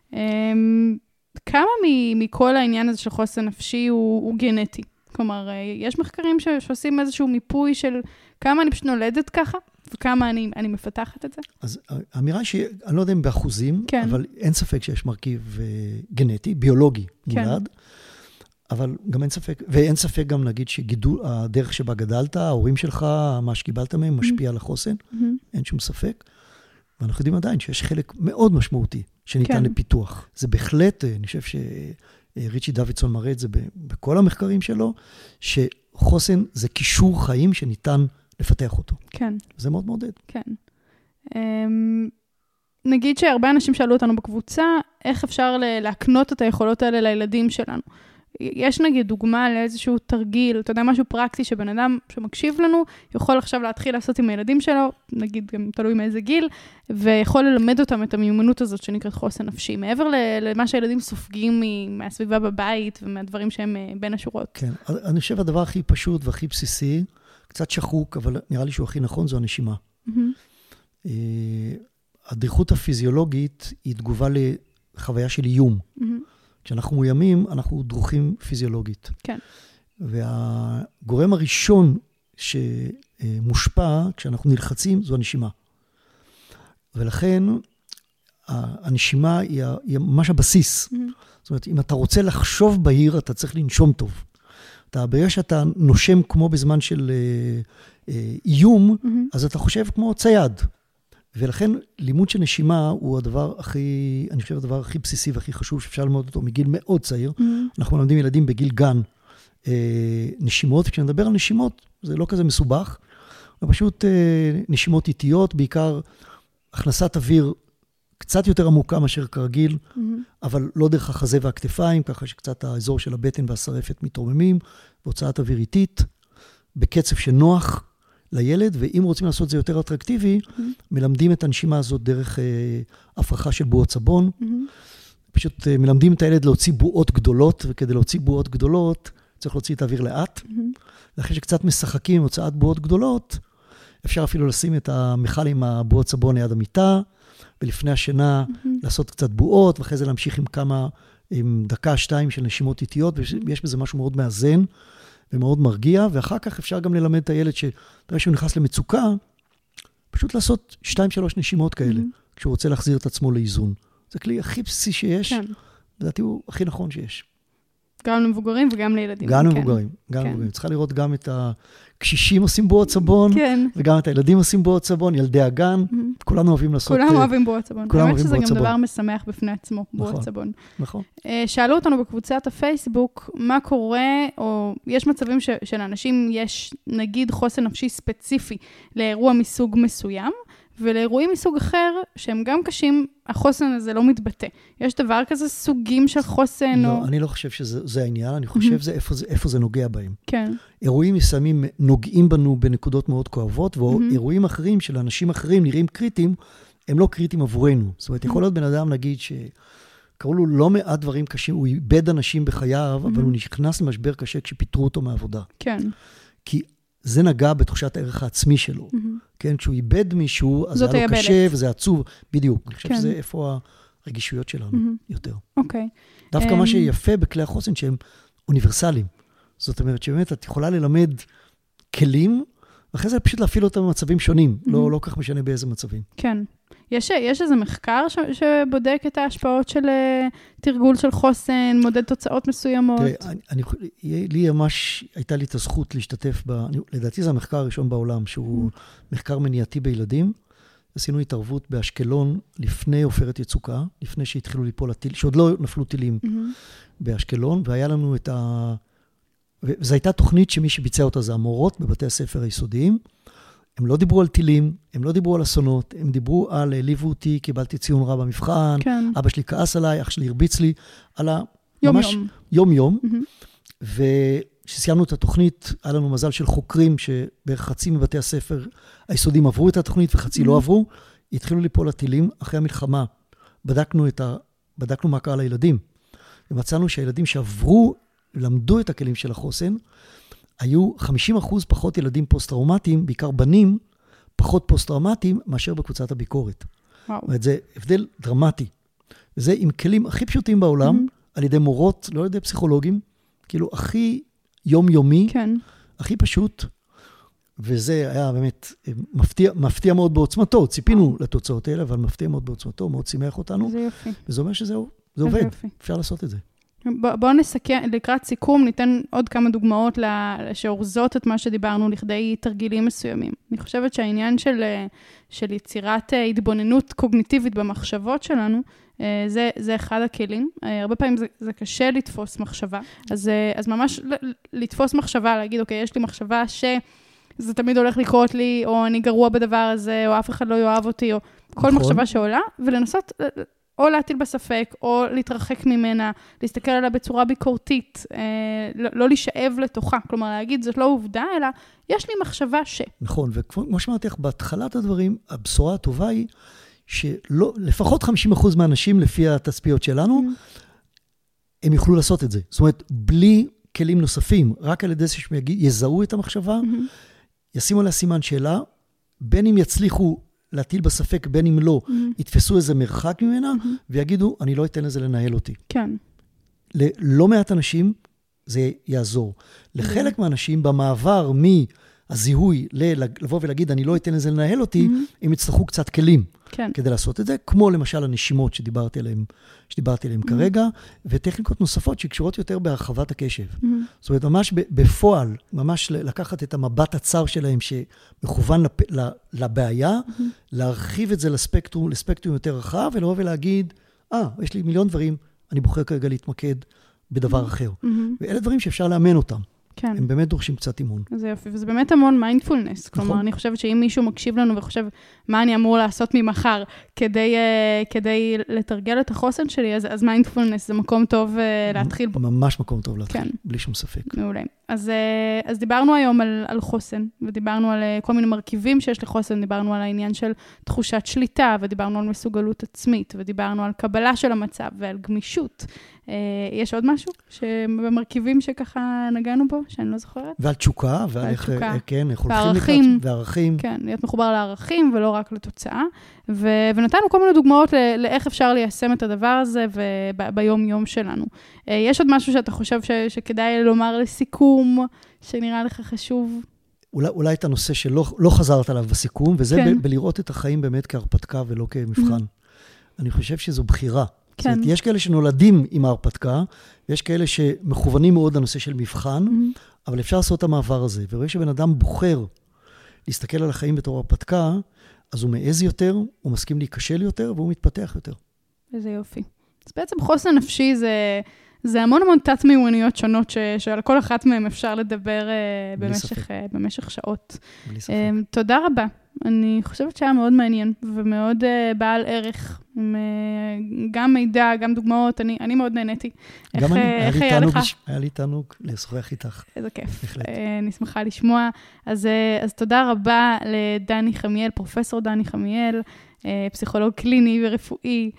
כמה מכל העניין הזה של חוסן נפשי הוא, הוא גנטי? כלומר, יש מחקרים שעושים איזשהו מיפוי של כמה אני פשוט נולדת ככה, וכמה אני, אני מפתחת את זה? אז האמירה שהיא, אני לא יודע אם באחוזים, כן. אבל אין ספק שיש מרכיב גנטי, ביולוגי מולד, כן. אבל גם אין ספק, ואין ספק גם נגיד שגידול, הדרך שבה גדלת, ההורים שלך, מה שקיבלת מהם, משפיע על החוסן, אין שום ספק. ואנחנו יודעים עדיין שיש חלק מאוד משמעותי שניתן כן. לפיתוח. זה בהחלט, אני חושב שריצ'י דוידסון מראה את זה בכל המחקרים שלו, שחוסן זה קישור חיים שניתן לפתח אותו. כן. זה מאוד מעודד. כן. נגיד שהרבה אנשים שאלו אותנו בקבוצה, איך אפשר להקנות את היכולות האלה לילדים שלנו. יש נגיד דוגמה לאיזשהו תרגיל, אתה יודע, משהו פרקטי שבן אדם שמקשיב לנו, יכול עכשיו להתחיל לעשות עם הילדים שלו, נגיד גם תלוי מאיזה גיל, ויכול ללמד אותם את המיומנות הזאת שנקראת חוסן נפשי, מעבר למה שהילדים סופגים מהסביבה בבית ומהדברים שהם בין השורות. כן, אני חושב הדבר הכי פשוט והכי בסיסי, קצת שחוק, אבל נראה לי שהוא הכי נכון, זו הנשימה. Mm-hmm. הדריכות הפיזיולוגית היא תגובה לחוויה של איום. Mm-hmm. כשאנחנו מאוימים, אנחנו דרוכים פיזיולוגית. כן. והגורם הראשון שמושפע כשאנחנו נלחצים, זו הנשימה. ולכן, הנשימה היא, היא ממש הבסיס. Mm-hmm. זאת אומרת, אם אתה רוצה לחשוב בהיר, אתה צריך לנשום טוב. אתה, ברגע שאתה נושם כמו בזמן של אה, אה, איום, mm-hmm. אז אתה חושב כמו צייד. ולכן לימוד של נשימה הוא הדבר הכי, אני חושב, הדבר הכי בסיסי והכי חשוב שאפשר ללמוד אותו מגיל מאוד צעיר. Mm-hmm. אנחנו מלמדים ילדים בגיל גן אה, נשימות, וכשנדבר על נשימות, זה לא כזה מסובך, זה פשוט אה, נשימות איטיות, בעיקר הכנסת אוויר קצת יותר עמוקה מאשר כרגיל, mm-hmm. אבל לא דרך החזה והכתפיים, ככה שקצת האזור של הבטן והשרפת מתרוממים, והוצאת אוויר איטית, בקצב שנוח לילד, ואם רוצים לעשות זה יותר אטרקטיבי, mm-hmm. מלמדים את הנשימה הזאת דרך אה, הפרחה של בועות סבון, mm-hmm. פשוט אה, מלמדים את הילד להוציא בועות גדולות, וכדי להוציא בועות גדולות, צריך להוציא את האוויר לאט, mm-hmm. ואחרי שקצת משחקים עם הוצאת בועות גדולות, אפשר אפילו לשים את המכל עם הבועות סבון ליד המיטה, ולפני השינה mm-hmm. לעשות קצת בועות, ואחרי זה להמשיך עם כמה, עם דקה, שתיים של נשימות איטיות, ויש בזה משהו מאוד מאזן, ומאוד מרגיע, ואחר כך אפשר גם ללמד את הילד שברגע שהוא נכנס למצוקה, פשוט לעשות שתיים, שלוש נשימות כאלה, mm-hmm. כשהוא רוצה להחזיר את עצמו לאיזון. זה כלי הכי בסיסי שיש, כן. לדעתי הוא הכי נכון שיש. גם למבוגרים וגם לילדים. גם למבוגרים, גם למבוגרים. צריכה לראות גם את הקשישים עושים בועות סבון, וגם את הילדים עושים בועות סבון, ילדי הגן, כולנו אוהבים לעשות... כולם אוהבים בועות סבון. האמת שזה גם דבר משמח בפני עצמו, בועות סבון. נכון. שאלו אותנו בקבוצת הפייסבוק, מה קורה, או יש מצבים שלאנשים יש, נגיד, חוסן נפשי ספציפי לאירוע מסוג מסוים, ולאירועים מסוג אחר, שהם גם קשים, החוסן הזה לא מתבטא. יש דבר כזה סוגים של חוסן? לא, או... אני לא חושב שזה העניין, אני חושב זה איפה, זה, איפה זה נוגע בהם. כן. אירועים מסוימים נוגעים בנו בנקודות מאוד כואבות, ואירועים אחרים של אנשים אחרים נראים קריטיים, הם לא קריטיים עבורנו. זאת אומרת, יכול להיות בן אדם להגיד שקראו לו לא מעט דברים קשים, הוא איבד אנשים בחייו, אבל הוא נכנס למשבר קשה כשפיטרו אותו מעבודה. כן. כי זה נגע בתחושת הערך העצמי שלו. כן, כשהוא איבד מישהו, אז זה היה לו קשה וזה עצוב. בדיוק. אני חושב שזה איפה הרגישויות שלנו יותר. אוקיי. דווקא מה שיפה בכלי החוסן שהם אוניברסליים. זאת אומרת שבאמת את יכולה ללמד כלים, ואחרי זה פשוט להפעיל אותם במצבים שונים. לא, לא כך משנה באיזה מצבים. כן. יש, יש איזה מחקר ש, שבודק את ההשפעות של תרגול של חוסן, מודד תוצאות מסוימות? תראה, אני, אני, לי ממש הייתה לי את הזכות להשתתף ב... לדעתי זה המחקר הראשון בעולם, שהוא mm. מחקר מניעתי בילדים. עשינו התערבות באשקלון לפני עופרת יצוקה, לפני שהתחילו ליפול הטיל, שעוד לא נפלו טילים mm-hmm. באשקלון, והיה לנו את ה... וזו הייתה תוכנית שמי שביצע אותה זה המורות בבתי הספר היסודיים. הם לא דיברו על טילים, הם לא דיברו על אסונות, הם דיברו על ליוו אותי, קיבלתי ציון רע במבחן, כן. אבא שלי כעס עליי, אח שלי הרביץ לי, על ה... יום ממש יום. יום יום. Mm-hmm. וכשסיימנו את התוכנית, היה לנו מזל של חוקרים, שבערך חצי מבתי הספר היסודיים עברו את התוכנית, וחצי mm-hmm. לא עברו, התחילו ליפול הטילים. אחרי המלחמה, בדקנו, את ה... בדקנו מה קרה לילדים, ומצאנו שהילדים שעברו, למדו את הכלים של החוסן, היו חמישים אחוז פחות ילדים פוסט-טראומטיים, בעיקר בנים, פחות פוסט-טראומטיים, מאשר בקבוצת הביקורת. וואו. זאת אומרת, זה הבדל דרמטי. וזה עם כלים הכי פשוטים בעולם, mm-hmm. על ידי מורות, לא על ידי פסיכולוגים, כאילו הכי יומיומי, כן. הכי פשוט, וזה היה באמת מפתיע, מפתיע מאוד בעוצמתו. ציפינו oh. לתוצאות האלה, אבל מפתיע מאוד בעוצמתו, מאוד שימח אותנו. זה יופי. וזה אומר שזהו, זה עובד. יופי. אפשר לעשות את זה. בואו נסכם, לקראת סיכום, ניתן עוד כמה דוגמאות שאורזות את מה שדיברנו לכדי תרגילים מסוימים. אני חושבת שהעניין של, של יצירת התבוננות קוגניטיבית במחשבות שלנו, זה, זה אחד הכלים. הרבה פעמים זה, זה קשה לתפוס מחשבה. אז, אז ממש לתפוס מחשבה, להגיד, אוקיי, יש לי מחשבה שזה תמיד הולך לקרות לי, או אני גרוע בדבר הזה, או אף אחד לא יאהב אותי, או כל מחשבה שעולה, ולנסות או להטיל בספק, או להתרחק ממנה, להסתכל עליה בצורה ביקורתית, לא, לא להישאב לתוכה, כלומר להגיד, זאת לא עובדה, אלא יש לי מחשבה ש... נכון, וכמו שאמרתי לך, בהתחלת הדברים, הבשורה הטובה היא, שלפחות חמישים אחוז מהאנשים, לפי התצפיות שלנו, הם יוכלו לעשות את זה. זאת אומרת, בלי כלים נוספים, רק על ידי זה שיזהו את המחשבה, ישימו לה סימן שאלה, בין אם יצליחו להטיל בספק, בין אם לא, יתפסו איזה מרחק ממנה, ויגידו, אני לא אתן לזה לנהל אותי. כן. ללא מעט אנשים זה יעזור. לחלק מהאנשים, במעבר מהזיהוי לבוא ולהגיד, אני לא אתן לזה לנהל אותי, הם יצטרכו קצת כלים כדי לעשות את זה, כמו למשל הנשימות שדיברתי עליהן, שדיברתי עליהן כרגע, וטכניקות נוספות שקשורות יותר בהרחבת הקשב. זאת אומרת, ממש בפועל, ממש לקחת את המבט הצר שלהם שמכוון לבעיה, להרחיב את זה לספקטרום, לספקטרום יותר רחב, ולבוא ולהגיד, אה, יש לי מיליון דברים, אני בוחר כרגע להתמקד בדבר אחר. ואלה דברים שאפשר לאמן אותם. כן. הם באמת דורשים קצת אימון. זה יופי, וזה באמת המון מיינדפולנס. כלומר, נכון. אני חושבת שאם מישהו מקשיב לנו וחושב מה אני אמור לעשות ממחר כדי, uh, כדי לתרגל את החוסן שלי, אז, אז מיינדפולנס זה מקום טוב uh, להתחיל בו. ממש מקום טוב להתחיל, כן. בלי שום ספק. מעולה. אז, uh, אז דיברנו היום על, על חוסן, ודיברנו על uh, כל מיני מרכיבים שיש לחוסן, דיברנו על העניין של תחושת שליטה, ודיברנו על מסוגלות עצמית, ודיברנו על קבלה של המצב ועל גמישות. Uh, יש עוד משהו שבמרכיבים שככה נגענו בו, שאני לא זוכרת? ועל תשוקה, ועל איך, כן, איך הולכים וערכים, לקראת, וערכים. כן, להיות מחובר לערכים ולא רק לתוצאה. ו, ונתנו כל מיני דוגמאות ל, לאיך אפשר ליישם את הדבר הזה ביום-יום שלנו. Uh, יש עוד משהו שאתה חושב ש, שכדאי לומר לסיכום, שנראה לך חשוב? אולי, אולי את הנושא שלא לא חזרת עליו בסיכום, וזה כן. ב, בלראות את החיים באמת כהרפתקה ולא כמבחן. Mm-hmm. אני חושב שזו בחירה. כן. זאת אומרת, יש כאלה שנולדים עם ההרפתקה, ויש כאלה שמכוונים מאוד לנושא של מבחן, mm-hmm. אבל אפשר לעשות את המעבר הזה. ורואה שבן אדם בוחר להסתכל על החיים בתור הרפתקה, אז הוא מעז יותר, הוא מסכים להיכשל יותר, והוא מתפתח יותר. איזה יופי. אז בעצם חוסן נפשי זה, זה המון המון תת מיומנויות שונות, ש, שעל כל אחת מהן אפשר לדבר במשך, במשך שעות. בלי ספק. תודה רבה. אני חושבת שהיה מאוד מעניין, ומאוד uh, בעל ערך, עם uh, גם מידע, גם דוגמאות, אני, אני מאוד נהניתי. גם איך, אני, איך היה, היה, לך? היה לי תענוג לשוחח איתך. איזה כיף, uh, נשמחה לשמוע. אז, uh, אז תודה רבה לדני חמיאל, פרופסור דני חמיאל, uh, פסיכולוג קליני ורפואי,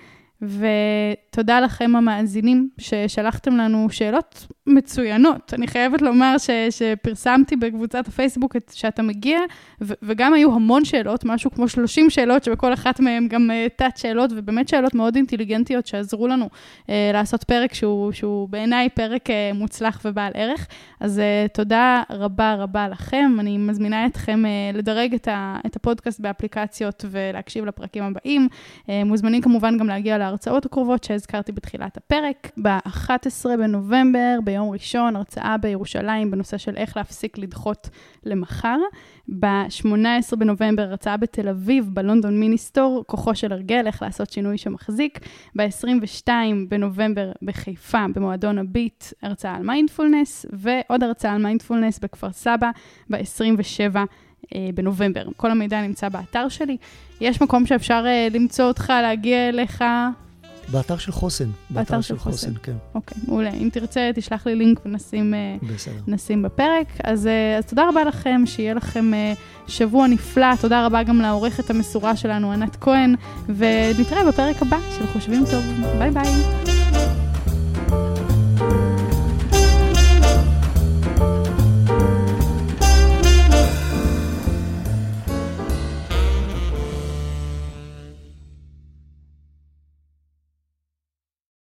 ותודה לכם המאזינים ששלחתם לנו שאלות מצוינות. אני חייבת לומר ש, שפרסמתי בקבוצת הפייסבוק שאתה מגיע, ו, וגם היו המון שאלות, משהו כמו שלושים שאלות, שבכל אחת מהן גם uh, תת שאלות, ובאמת שאלות מאוד אינטליגנטיות שעזרו לנו uh, לעשות פרק שהוא, שהוא בעיניי פרק uh, מוצלח ובעל ערך. אז uh, תודה רבה רבה לכם. אני מזמינה אתכם uh, לדרג את, ה, את הפודקאסט באפליקציות ולהקשיב לפרקים הבאים. Uh, מוזמנים כמובן גם להגיע להרצאות הקרובות שהזכרתי בתחילת הפרק. ב-אחד עשר בנובמבר, ביום ראשון, הרצאה בירושלים בנושא של איך להפסיק לדחות למחר. ב-שמונה עשר בנובמבר, הרצאה בתל אביב, בלונדון מיניסטור, כוחו של הרגל, איך לעשות שינוי שמחזיק. ב-עשרים ושניים בנובמבר, בחיפה, במועדון הביט, הרצאה על מיינדפולנס, ועוד הרצאה על מיינדפולנס בכפר סבא, ב-עשרים ושבעה בנובמבר. כל המידע נמצא באתר שלי. יש מקום שאפשר למצוא אותך, להגיע אליך? באתר של חוסן. באתר של חוסן, כן. אוקיי, מעולה. אם תרצה, תשלח לי לינק ונשים נשים בפרק. אז, אז תודה רבה לכם, שיהיה לכם שבוע נפלא. תודה רבה גם לעורכת המסורה שלנו, ענת כהן, ונתראה בפרק הבא של חושבים טוב. ביי ביי.